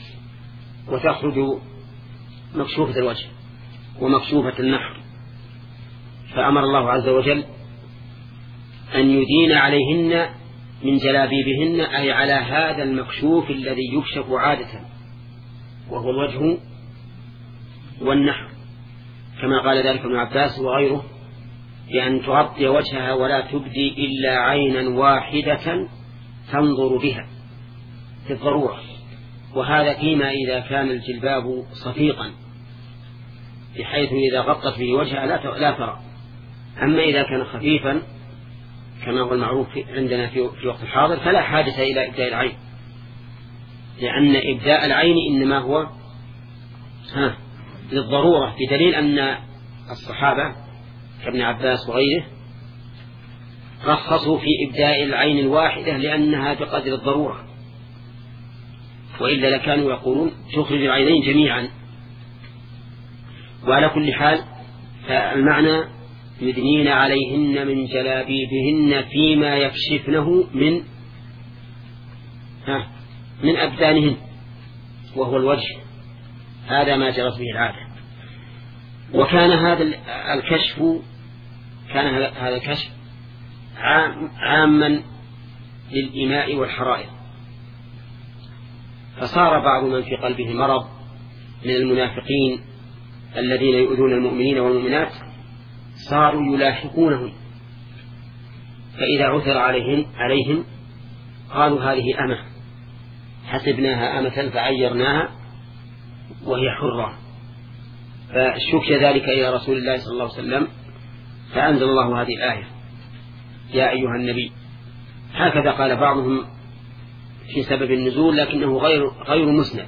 وتخرج مكشوفة الوجه ومكشوفة النحر، فأمر الله عز وجل أن يدين عليهن من جلابيبهن أي على هذا المكشوف الذي يكشف عادة وهو الوجه والنحر، كما قال ذلك ابن عباس وغيره بأن تغطي وجهها ولا تبدي إلا عينا واحدة تنظر بها في الضرورة، وهذا فيما إذا كان الجلباب صفيقا بحيث إذا غطت به وجهها لا ترى. أما إذا كان خفيفا كما هو المعروف عندنا في وقت الحاضر فلا حاجة إلى إبداء العين، لأن إبداء العين إنما هو ها للضرورة، بدليل أن الصحابة كابن عباس وغيره رخصوا في إبداء العين الواحدة لأنها بقدر الضرورة، وإلا لكانوا يقولون تخرج العينين جميعا. وعلى كل حال فالمعنى يدنين عليهن من جلابيبهن فيما يكشفنه من ها من أبدانهن وهو الوجه، هذا ما جرت به العادة. وكان هذا الكشف كان هذا الكشف عاما للإماء والحرائر، فصار بعض من في قلبه مرض من المنافقين الذين يؤذون المؤمنين والمؤمنات صاروا يلاحقونهم، فإذا عثر عليهم عليهم قالوا هذه أمة حسبناها أمة فعيرناها وهي حرة، فشكي ذلك إلى رسول الله صلى الله عليه وسلم فأنزل الله هذه الآية يا أيها النبي. هكذا قال بعضهم في سبب النزول لكنه غير غير مسند،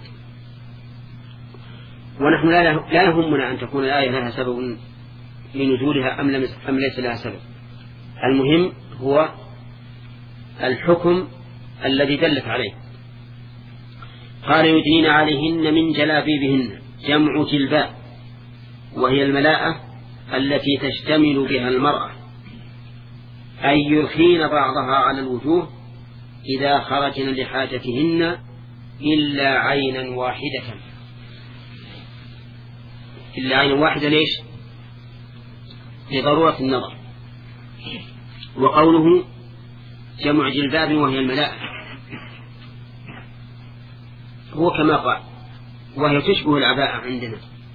ونحن لا يهمنا أن تكون الآية لها سبب لنزولها أم ليس لها سبب، المهم هو الحكم الذي دلت عليه. قال يدنين عليهن من جلابيبهن، جمع جلباب، وهي الملاءة التي تشتمل بها المرأة، أي يرخين بعضها على الوجوه إذا خرجن لحاجتهن إلا عينا واحدة. إلا عينا واحدة ليش؟ لضرورة النظر. وقوله جمع جلباب وهي الملاءة هو كما قال وهي تشبه العباءة عندنا.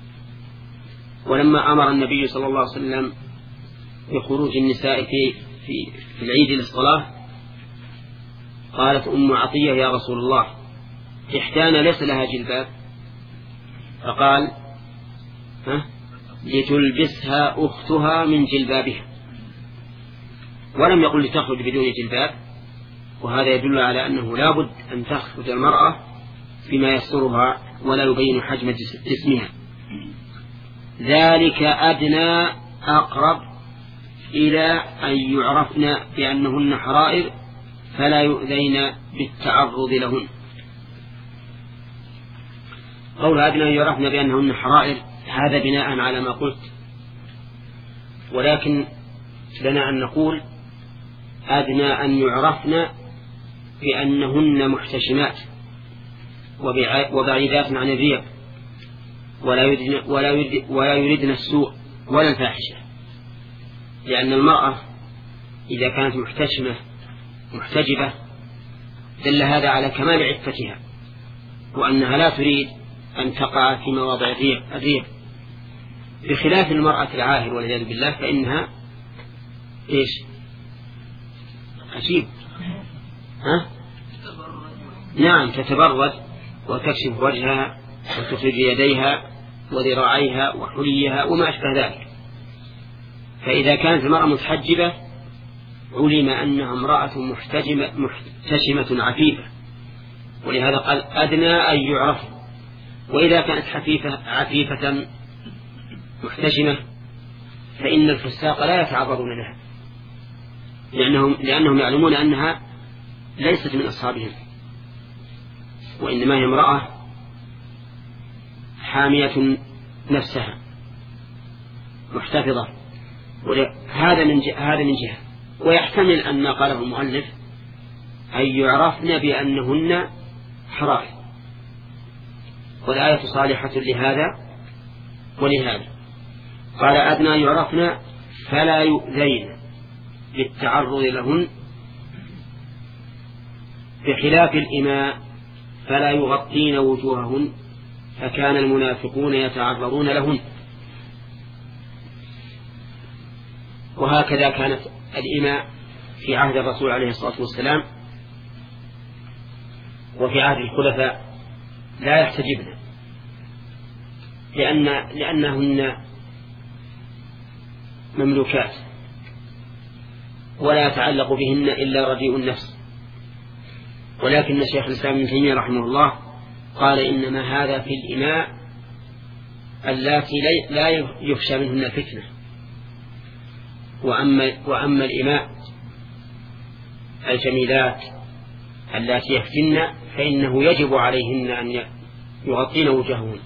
ولما أمر النبي صلى الله عليه وسلم بخروج النساء في في في العيد للصلاة قالت أم عطية يا رسول الله إحدانا ليس لها جلباب، فقال ها لتلبسها أختها من جلبابها، ولم يقل لتخرج بدون جلباب، وهذا يدل على أنه لا بد أن تخرج المرأة بما يسترها ولا يبين حجم جسمها. ذلك أدنى أقرب إلى أن يعرفن بأنهن حرائر فلا يؤذين بالتعرض لهن. قول أدنى أن يعرفن بأنهن حرائر هذا بناء على ما قلت، ولكن لنا أن نقول أدنى أن يعرفن بأنهن محتشمات وبعيدات عن الريب ولا يردن, ولا, يردن ولا يردن السوء ولا الفاحشة، لأن المرأة إذا كانت محتشمة محتجبة دل هذا على كمال عفتها وأنها لا تريد أن تقع في مواضع الريب، بخلاف المرأة العاهر والعياذ بالله فإنها إيش عجيب ها؟ نعم تتبرد وتكشف وجهها وتخرج يديها وذراعيها وحليها وما أشبه ذلك. فإذا كانت المرأة متحجبة علم أنها امرأة محتجمة محتشمة عفيفة، ولهذا قال أدنى أن يعرف. وإذا كانت حفيفة عفيفة محتشمة فإن الفساق لا يتعرضون لها، لأنهم, لأنهم يعلمون أنها ليست من أصحابهم، وإنما هي امرأة حامية نفسها محتفظة. هذا من هذا من جهة. ويحتمل أن ما قاله المؤلف أن يعرفن بأنهن حرائر، والآية صالحة لهذا ولهذا. قال أدنى يعرفن فلا يؤذين بالتعرض لهن، بخلاف الإماء فلا يغطين وجوههن فكان المنافقون يتعرضون لهن. وهكذا كانت الإماء في عهد الرسول عليه الصلاة والسلام وفي عهد الخلفاء لا يحتجبن، لأن لأنهن مملوكات ولا يتعلق بهن إلا رديء النفس. ولكن شيخ الإسلام ابن تيمية رحمه الله قال إنما هذا في الإماء اللاتي لا يخشى منهن الفتنة، وأما, وأما الإماء الجميلات اللاتي يفتن فإنه يجب عليهن أن يغطين وجههن،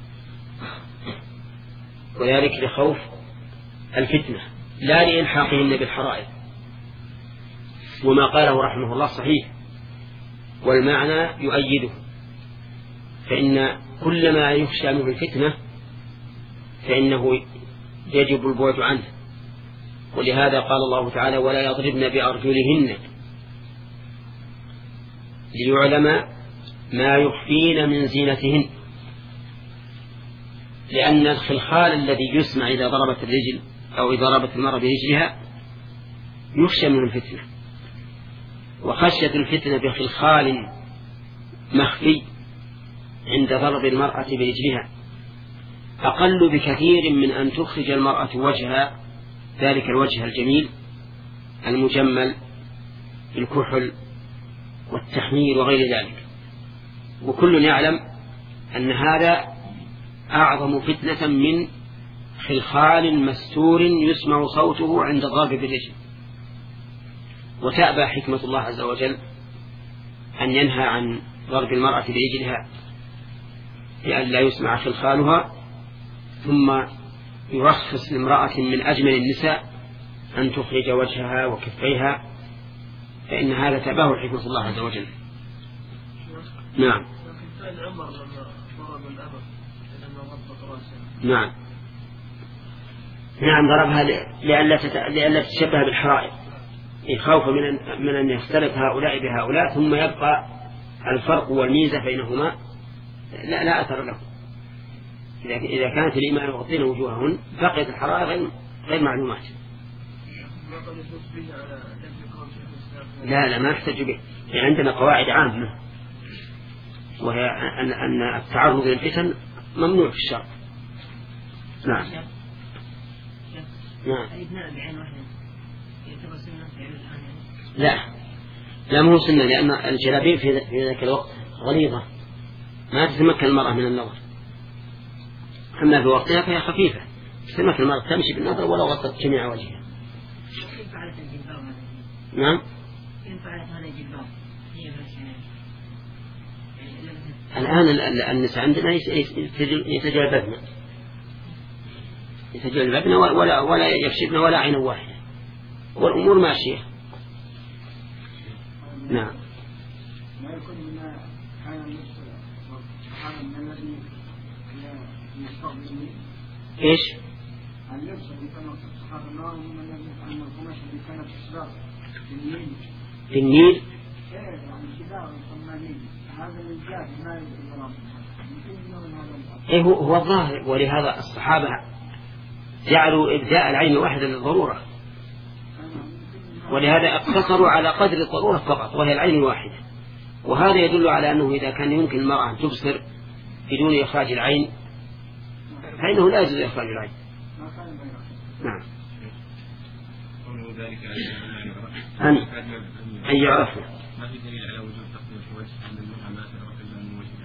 وذلك لخوف الفتنة لا لإلحاقهن بالحرائر. وما قاله رحمه الله صحيح والمعنى يؤيده، فإن كل ما يخشى منه الفتنة فإنه يجب البعد عنه. ولهذا قال الله تعالى ولا يضربن بأرجلهن ليعلم ما يخفين من زينتهن، لأن الخلخال الذي يسمع إذا ضربت الرجل أو إذا ضربت المرأة برجلها يخشى من الفتنة، وخشية الفتنة بخلخال مخفي عند ضرب المرأة برجلها أقل بكثير من أن تخرج المرأة وجهها، ذلك الوجه الجميل المجمل بالكحل والتحمير وغير ذلك. وكل يعلم أن هذا أعظم فتنة من خلخال مستور يسمع صوته عند الضرب بالرجل. وتأبى حكمة الله عز وجل أن ينهى عن ضرب المرأة برجلها لئلا يسمع خلخالها، ثم يرخص لامرأة من أجمل النساء أن تخرج وجهها وكفيها، فإن هذا تأباه حكمة الله عز وجل. نعم نعم نعم ضربها لئلا تتشبه بالحرائر، خوفا من, من أن يختلف هؤلاء بهؤلاء ثم يبقى الفرق والميزة بينهما لا, لا أثر له. إذا كانت الإماء يغطين وجوههن بقيت الحرائر غير, غير معلومات. لا لا ما يحتج به، يعني عندنا قواعد عامة وهي أن, أن التعرض للفتن ممنوع في الشرع. نعم نعم لا لا مو سنة، لأن الجلابيب في ذلك الوقت غليظة ما تتمكن المرأة من النظر، أما في وقتها فهي خفيفة تتمكن المرأة تمشي بالنظر ولو غطت جميع وجهها. نعم الآن النساء عندنا يتجلببن يتجلببن ولا ولا يكشفن ولا عين واحدة والأمور ماشية. نعم. ما يكون من كان اللبس الصحابة من الذي يستخدم إيش؟ اللبس اللي كانوا الصحابة النار من الذي عن القماش اللي كانت تشتغل في النيل. في النيل؟ إيه يعني شدار الصمانين هذا من جاد ما يقدر. إيه هو هو الظاهر، ولهذا الصحابة جعلوا إبداء العين واحدة للضرورة، ولهذا اقتصروا على قدر الضرورة فقط وهي العين الواحدة. وهذا يدل على أنه إذا كان يمكن المرأة أن تبصر بدون إخراج العين فإنه لا يجوز إخراج العين. نعم. أن أن يعرفه. ما في دليل على وجود تقدير في وجه أن المرأة ما ترى إلا من وجه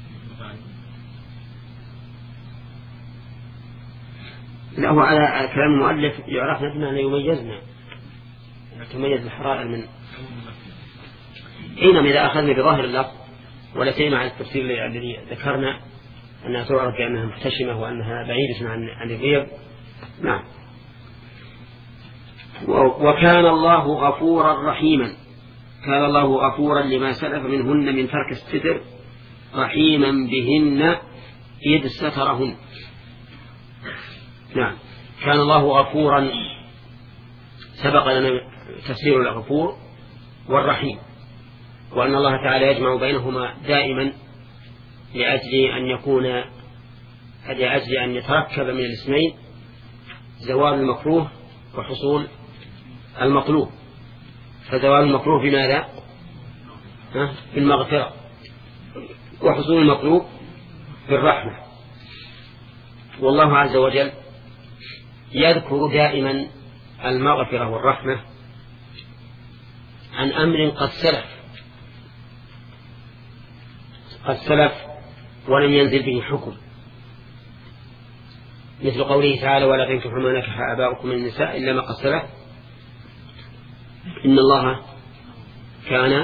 لا، هو على كلام المؤلف يعرف نفسنا أن يميزنا تميز الحرائر من حينما إذا أخذنا بظاهر اللفظ ولا سيما على التفسير الذي ذكرنا أنها تعرف بأنها محتشمة وأنها بعيدة عن عن الغيب. نعم. وكان الله غفورا رحيما. كان الله غفورا لما سلف منهن من ترك الستر رحيما بهن إذ سترهن. نعم. كان الله غفورا، سبق لنا تفسير الغفور والرحيم، وأن الله تعالى يجمع بينهما دائما لأجل أن يكون لأجل أن يتركب من الاسمين زوال المكروه وحصول المطلوب. فزوال المكروه بماذا؟ بالمغفرة، وحصول المطلوب بالرحمة. والله عز وجل يذكر دائما المغفرة والرحمة عن أمر قد سلف قد سلف ولم ينزل به حكم، مثل قوله تعالى: ولا تنكحوا ما نكح آباؤكم من النساء إلا ما قد سلف إن الله كان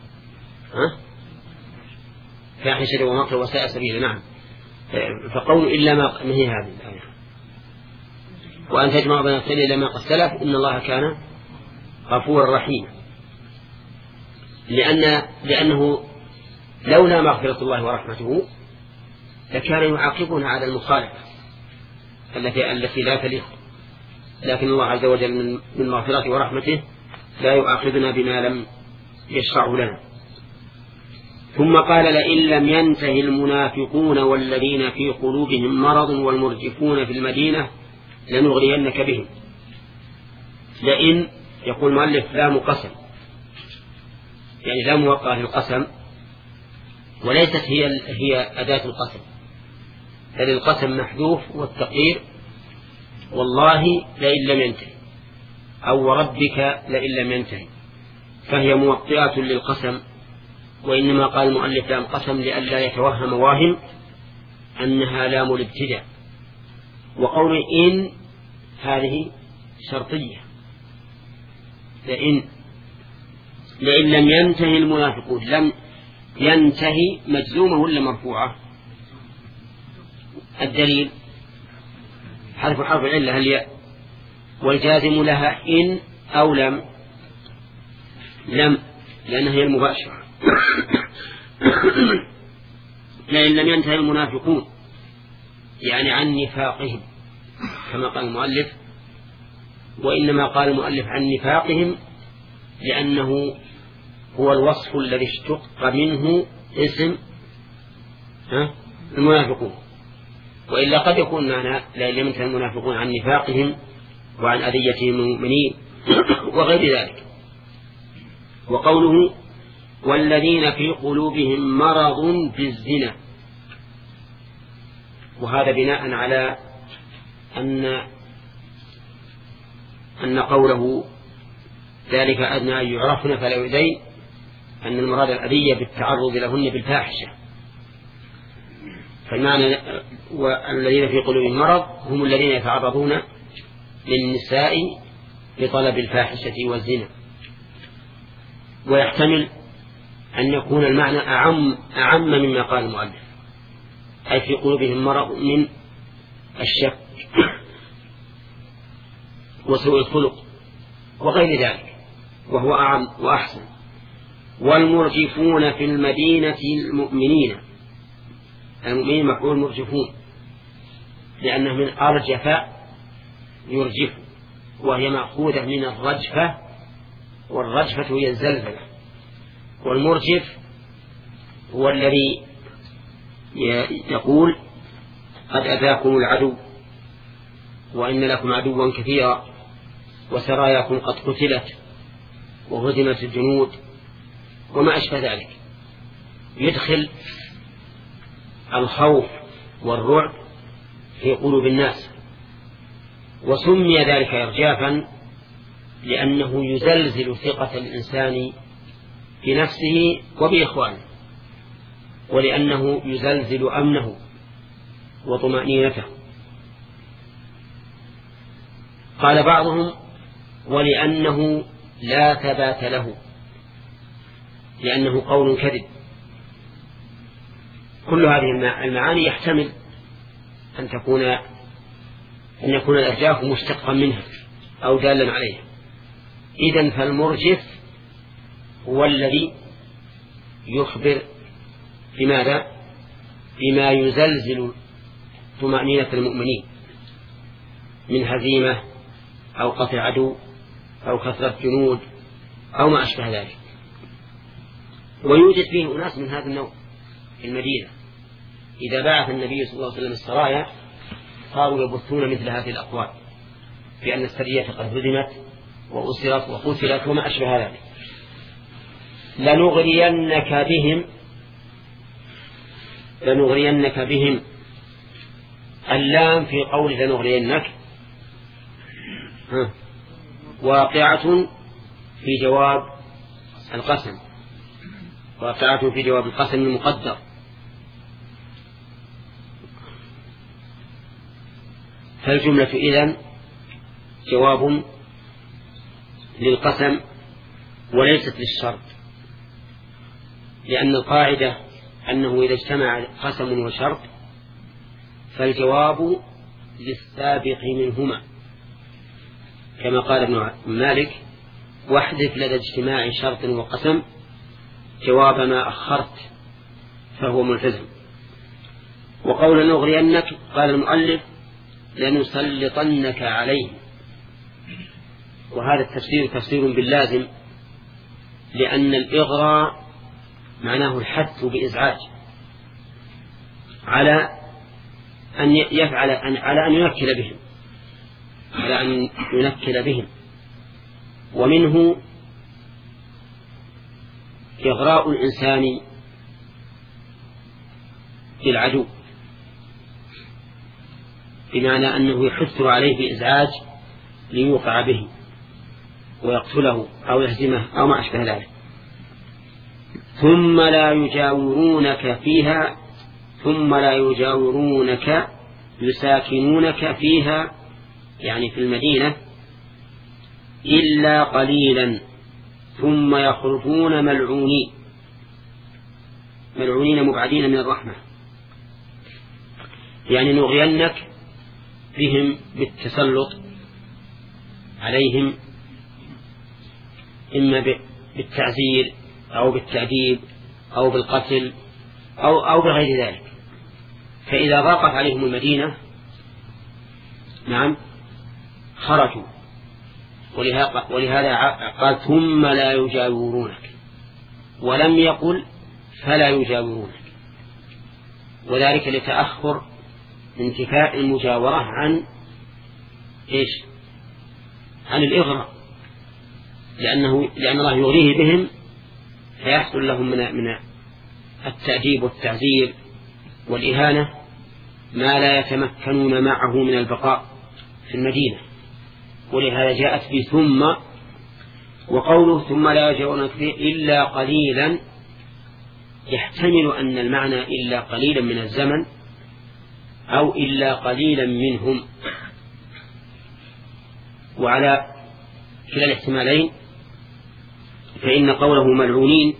فاحشة ومقتا وساء سبيلا. نعم. فقول إلا ما هي هذه الآية، وأن تجمع بين الثاني إلا ما قد سلف إن الله كان غفورا رحيما، لأن لأنه لولا مغفرة الله ورحمته لكان يعاقبنا على المخالفة التي التي لا تليق، لكن الله عز وجل من مغفرته ورحمته لا يؤاخذنا بما لم يشرعه لنا. ثم قال: لئن لم ينتهي المنافقون والذين في قلوبهم مرض والمرجفون في المدينة لنغرينك بهم. لئن يقول المؤلف لام قسم، يعني لا موقع للقسم، وليست هي هي أداة القسم، بل القسم محذوف والتقدير والله لئن لم ينتهي أو وربك لئن لم ينتهي، فهي موطئة للقسم. وإنما قال المؤلف لام قسم لئلا يتوهم واهم أنها لام الابتداء. وقول إن هذه شرطية، لئن لئن لم ينتهي المنافقون، لم ينتهي مجزومة ولا مرفوعة؟ الدليل حرف حرف العلة الياء، والجازم لها إن أو لم لم لأنها هي المباشرة. لئن لم ينتهي المنافقون يعني عن نفاقهم كما قال المؤلف، وإنما قال المؤلف عن نفاقهم لأنه هو الوصف الذي اشتق منه اسم المنافقون، وإلا قد يكون معنا لئن لم ينتهي المنافقون عن نفاقهم وعن أذيتهم المؤمنين وغير ذلك. وقوله والذين في قلوبهم مرض في الزنا، وهذا بناء على أن أن قوله ذلك أدنى أن يعرفن فلا يؤذين، أن المراد الأذية بالتعرض لهن بالفاحشة. فالمعنى والذين في قلوبهم مرض هم الذين يتعرضون للنساء لطلب الفاحشة والزنا. ويحتمل أن يكون المعنى أعم, أعم مما قال المؤلف، أي في قلوبهم مرض من الشك وسوء الخلق وغير ذلك، وهو أعم وأحسن. والمرجفون في المدينة المؤمنين. المؤمنين مفعول مرجفون لأنه من أرجف يرجف، وهي مأخوذة من الرجفة، والرجفة هي الزلزلة. والمرجف هو الذي يقول قد أتاكم العدو وإن لكم عدوا كثيرا وسراياكم قد قتلت وهزمت الجنود وما أشبه ذلك، يدخل الخوف والرعب في قلوب الناس. وسمي ذلك إرجافا لأنه يزلزل ثقة الإنسان في نفسه وبإخوانه، ولأنه يزلزل أمنه وطمأنينته. قال بعضهم ولأنه لا ثبات له، لأنه قول كذب. كل هذه المعاني يحتمل أن تكون أن يكون الإرجاف مشتقا منها أو دالا عليها. إذن فالمرجف هو الذي يخبر بماذا؟ بما يزلزل طمأنينة المؤمنين من هزيمة أو قتل عدو أو كثرة جنود أو ما أشبه ذلك. ويوجد فيه أناس من هذا النوع في المدينة، إذا بعث النبي صلى الله عليه وسلم السرايا صاروا يبثون مثل هذه الأقوال بأن السرية قد هزمت وأسرت وقتلت وما أشبه ذلك. لنغرينك بهم لنغرينك بهم اللام في قول لنغرينك واقعة في جواب القسم، واقعة في جواب القسم المقدر. فالجملة إذن جواب للقسم وليست للشرط، لأن القاعدة أنه إذا اجتمع قسم وشرط فالجواب للسابق منهما، كما قال ابن مالك واحذف لدى اجتماع شرط وقسم جواب ما أخرت فهو ملتزم. وقول نغرينك قال المؤلف لنسلطنك عليه، وهذا التفسير تفسير باللازم، لأن الإغراء معناه الحث بإزعاج على أن يفعل أن على أن ينكل بهم على أن ينكل بهم ومنه إغراء الإنسان بالعدو، بمعنى أنه يحث عليه بإزعاج ليوقع به ويقتله أو يهزمه أو ما أشبه ذلك. ثم لا يجاورونك فيها ثم لا يجاورونك يساكنونك فيها يعني في المدينة إلا قليلا ثم يخرجون ملعونين ملعونين مبعدين من الرحمة، يعني نغرينك بهم بالتسلط عليهم إما بالتعزير أو بالتأديب أو بالقتل أو, أو بغير ذلك. فإذا ضاقت عليهم المدينة نعم خرجوا، ولهذا قال ثم لا يجاورونك ولم يقل فلا يجاورونك، وذلك لتأخر انتفاء المجاورة عن إيش؟ عن الإغراء، لأنه لأن الله يغريه بهم فيحصل لهم من من التأديب والتعزير والإهانة ما لا يتمكنون معه من البقاء في المدينة، ولهذا جاءت بثم. وقوله ثم لا يجاورونك فيه إلا قليلا يحتمل أن المعنى إلا قليلا من الزمن أو إلا قليلا منهم، وعلى كلا الاحتمالين فإن قوله ملعونين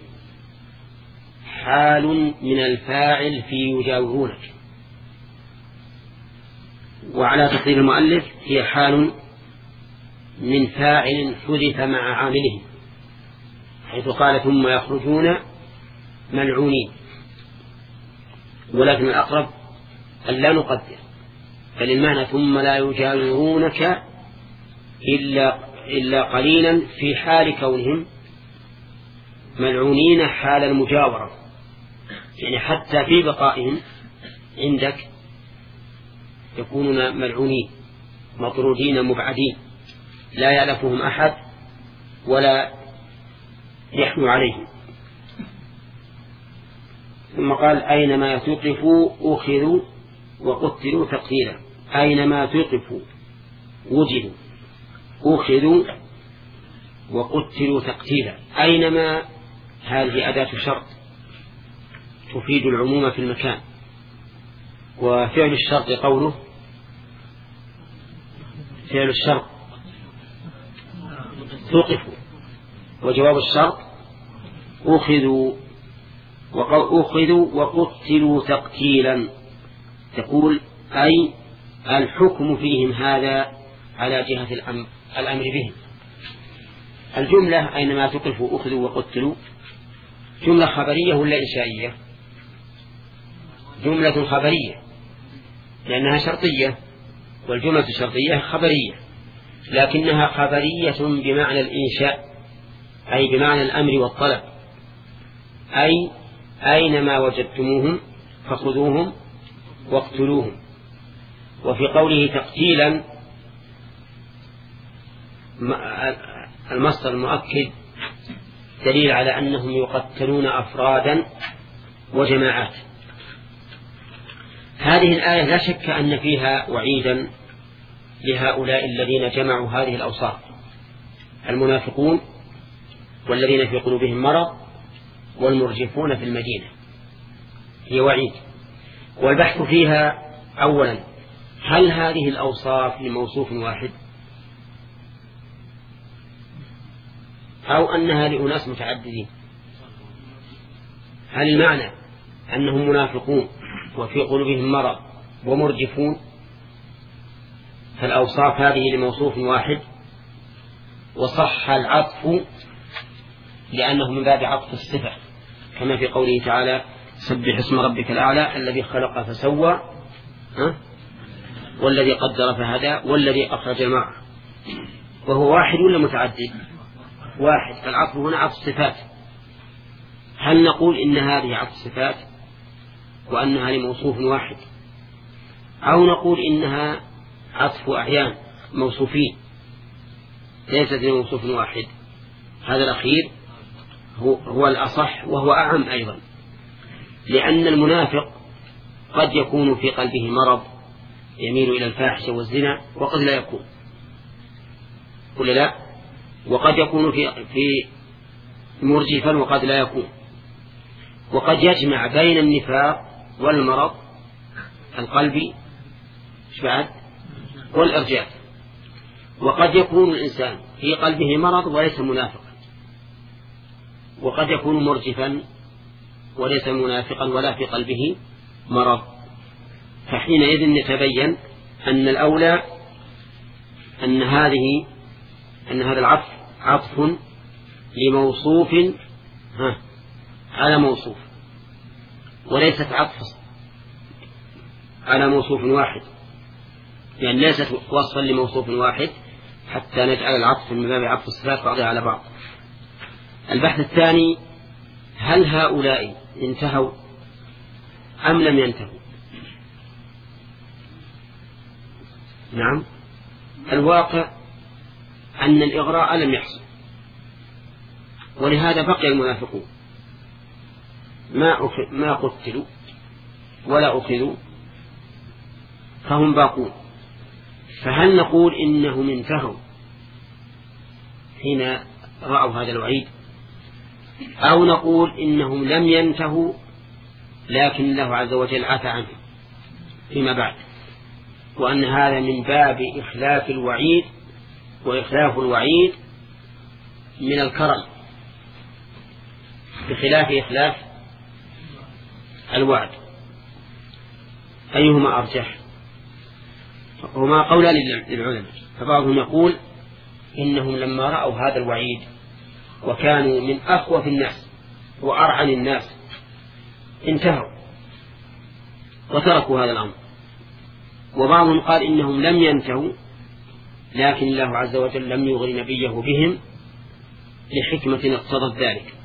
حال من الفاعل في يجاورونك، وعلى تقدير المؤلف هي حال من فاعل حذف مع عامله، حيث قال ثم يخرجون ملعونين، ولكن الأقرب أن لا نقدر، بل المعنى ثم لا يجاورونك إلا, إلا قليلا في حال كونهم ملعونين حال المجاورة، يعني حتى في بقائهم عندك يكونون ملعونين مطرودين مبعدين لا يألفهم أحد ولا يحنو عليهم. ثم قال أينما تقفوا أخذوا وقتلوا تقتيلا. أينما تقفوا وجدوا أخذوا وقتلوا تقتيلا. أينما هذه أداة شرط تفيد العموم في المكان، وفعل الشرط قوله فعل الشرط توقفوا، وجواب الشرط أخذوا أخذوا وقتلوا تقتيلا. تقول أي الحكم فيهم هذا على جهة الأمر, الأمر بهم. الجملة أينما تقفوا أخذوا وقتلوا جملة خبرية ولا إنشائية؟ جملة خبرية لأنها شرطية، والجملة الشرطية خبرية، لكنها خبرية بمعنى الإنشاء، أي بمعنى الأمر والطلب. أي أينما وجدتموهم فخذوهم واقتلوهم. وفي قوله تقتيلا المصدر المؤكد دليل على أنهم يقتلون أفرادا وجماعات. هذه الآية لا شك أن فيها وعيدا لهؤلاء الذين جمعوا هذه الأوصاف، المنافقون والذين في قلوبهم مرض والمرجفون في المدينة، هي وعيد. والبحث فيها أولا هل هذه الأوصاف لموصوف واحد أو أنها لأناس متعددين؟ هل المعنى أنهم منافقون وفي قلوبهم مرض ومرجفون فالأوصاف هذه لموصوف واحد، وصح العطف لأنه من باب عطف الصفة، كما في قوله تعالى سبح اسم ربك الأعلى الذي خلق فسوى ها؟ والذي قدر فهدى والذي أخرج الماء. وهو واحد ولا متعدد؟ واحد. فالعطف هنا عطف صفات. هل نقول إن هذه عطف صفات وأنها لموصوف واحد، أو نقول إنها عطف أعيان موصوفين ليست لموصوف واحد؟ هذا الأخير هو, هو الأصح وهو أعم أيضا، لأن المنافق قد يكون في قلبه مرض يميل إلى الفاحشة والزنا وقد لا يكون، قل لا، وقد يكون في, في مرجفا وقد لا يكون، وقد يجمع بين النفاق والمرض القلبي بعد والإرجاف. وقد يكون الإنسان في قلبه مرض وليس منافقا، وقد يكون مرجفا وليس منافقا ولا في قلبه مرض. فحينئذ يتبين أن الأولى أن هذه أن هذا العطف عطف لموصوف ها على موصوف، وليست عطف على موصوف واحد، لأن يعني ليست وصفا لموصوف واحد حتى نجعل العطف من باب عطف الصفات بعضها على بعض. البحث الثاني هل هؤلاء انتهوا أم لم ينتهوا؟ نعم، الواقع أن الإغراء لم يحصل، ولهذا بقي المنافقون ما ما قتلوا ولا أخذوا فهم باقون. فهل نقول إنهم انتهوا حين رأوا هذا الوعيد، أو نقول إنهم لم ينتهوا لكن الله عز وجل عفى عنهم فيما بعد، وأن هذا من باب إخلاف الوعيد، وإخلاف الوعيد من الكرم بخلاف إخلاف الوعد؟ أيهما أرجح؟ هما قولان للعلماء، فبعضهم يقول إنهم لما رأوا هذا الوعيد وكانوا من أخوف الناس وأرعن الناس انتهوا وتركوا هذا الأمر. وبعضهم قال إنهم لم ينتهوا لكن الله عز وجل لم يغر نبيه بهم لحكمة اقتضت ذلك.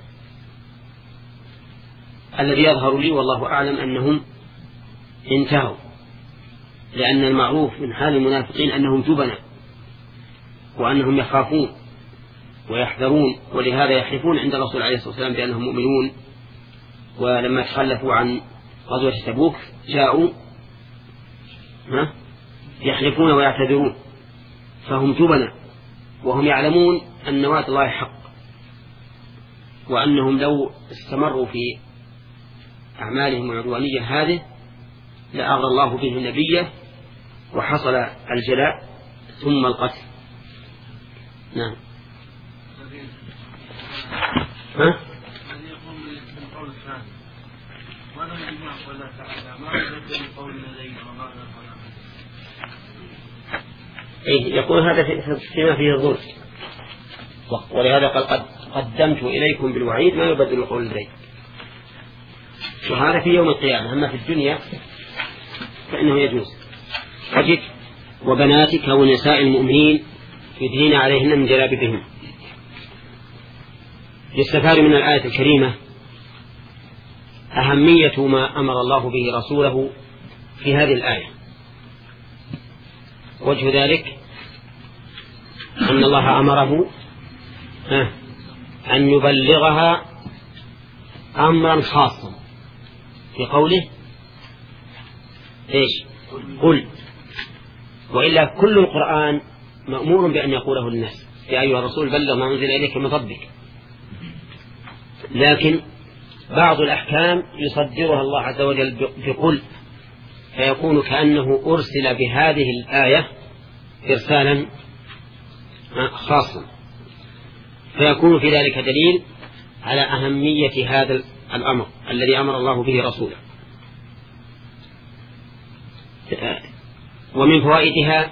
الذي يظهر لي والله أعلم أنهم انتهوا، لأن المعروف من حال المنافقين أنهم جبنة وأنهم يخافون ويحذرون، ولهذا يحلفون عند الرسول عليه الصلاة والسلام بأنهم مؤمنون، ولما تخلفوا عن غزوة تبوك جاءوا يحلفون ويعتذرون، فهم جبنة وهم يعلمون أن وعد الله حق، وأنهم لو استمروا في أعمالهم العدوانية هذه لأغرى الله به نبيه وحصل الجلاء ثم القتل. نعم. ها؟ إيه يقول هذا فيما فيه الظلم، ولهذا قال قد قدمت إليكم بالوعيد ما يبدل القول لدي. وهذا في يوم القيامة، أما في الدنيا فإنه يجوز. أجد وبناتك ونساء المؤمنين يدنين عليهن من جلابيبهن. يستفاد من الآية الكريمة أهمية ما أمر الله به رسوله في هذه الآية. وجه ذلك أن الله أمره أن يبلغها أمرا خاصا في قوله إيش؟ قل. وإلا كل القرآن مأمور بأن يقوله للناس يا أيها الرسول بلغ ما أنزل إليك من ربك، لكن بعض الأحكام يصدرها الله عز وجل بقل، فيكون كأنه أرسل بهذه الآية إرسالا خاصا، فيكون في ذلك دليل على أهمية هذا الأمر الذي أمر الله به رسوله. ومن فوائدها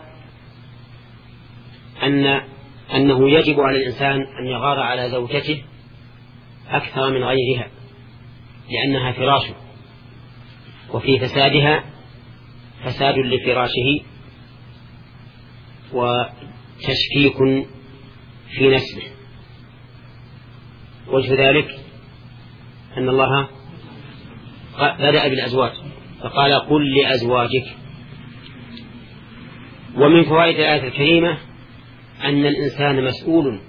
أن أنه يجب على الإنسان أن يغار على زوجته أكثر من غيرها، لأنها فراشه، وفي فسادها فساد لفراشه وتشكيك في نسله. وجه ذلك أن الله بدأ بالأزواج فقال قل لأزواجك. ومن فوائد الآية الكريمة أن الإنسان مسؤول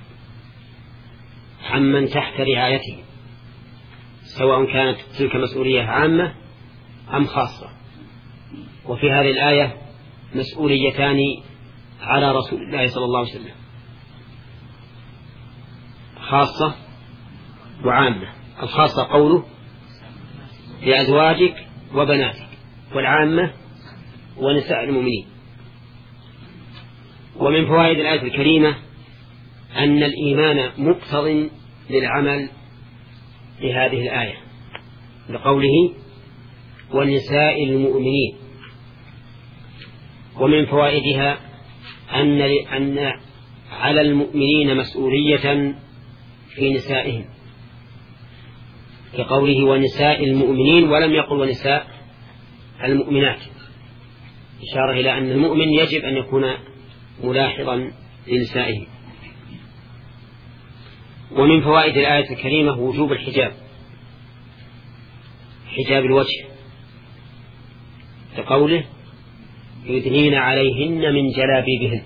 عمن تحت رعايته، سواء كانت تلك مسؤولية عامة أم خاصة. وفي هذه الآية مسؤوليتان على رسول الله صلى الله عليه وسلم، خاصة وعامة. الخاصة قوله لأزواجك وبناتك، والعامة ونساء المؤمنين. ومن فوائد الآية الكريمة أن الإيمان مقتض للعمل لهذه الآية لقوله ونساء المؤمنين. ومن فوائدها أن أن على المؤمنين مسؤولية في نسائهم كقوله ونساء المؤمنين ولم يقل ونساء المؤمنات، إشارة إلى أن المؤمن يجب أن يكون ملاحظا لنسائه. ومن فوائد الآية الكريمة وجوب الحجاب، حجاب الوجه كقوله يدنين عليهن من جلابيبهن.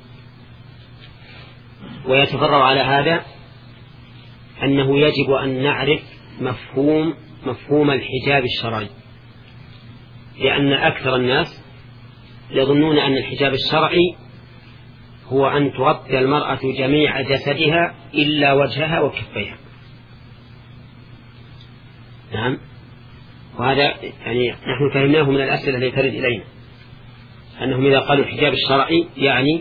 ويتفرع على هذا أنه يجب أن نعرف مفهوم مفهوم الحجاب الشرعي، لأن أكثر الناس يظنون أن الحجاب الشرعي هو أن تغطي المرأة جميع جسدها إلا وجهها وكفيها. نعم، وهذا يعني نحن فهمناه من الأسئلة التي ترد إلينا، أنهم إذا قالوا الحجاب الشرعي يعني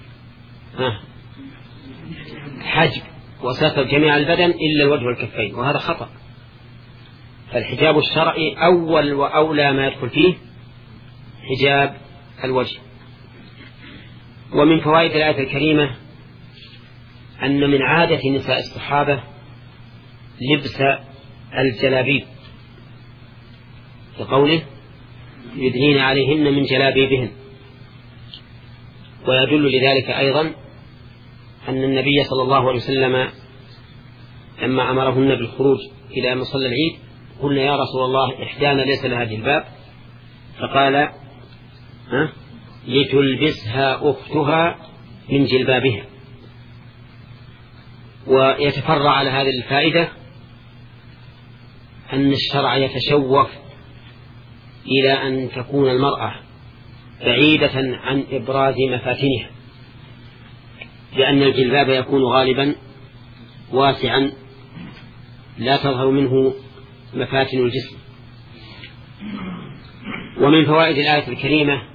حجب وستر جميع البدن إلا الوجه والكفين، وهذا خطأ. فالحجاب الشرعي أول وأولى ما يدخل فيه حجاب الوجه. ومن فوائد الآية الكريمة أن من عادة نساء الصحابة لبس الجلابيب كقوله يدنين عليهن من جلابيبهن. ويدل لذلك أيضا أن النبي صلى الله عليه وسلم لما أمرهن بالخروج إلى مصلى العيد قلنا يا رسول الله إحدانا ليس لها جلباب، فقال ها لتلبسها أختها من جلبابها. ويتفرع على هذه الفائدة أن الشرع يتشوف إلى أن تكون المرأة بعيدة عن إبراز مفاتنها، لأن الجلباب يكون غالبا واسعا لا تظهر منه مفاتن الجسم. ومن فوائد الآية الكريمة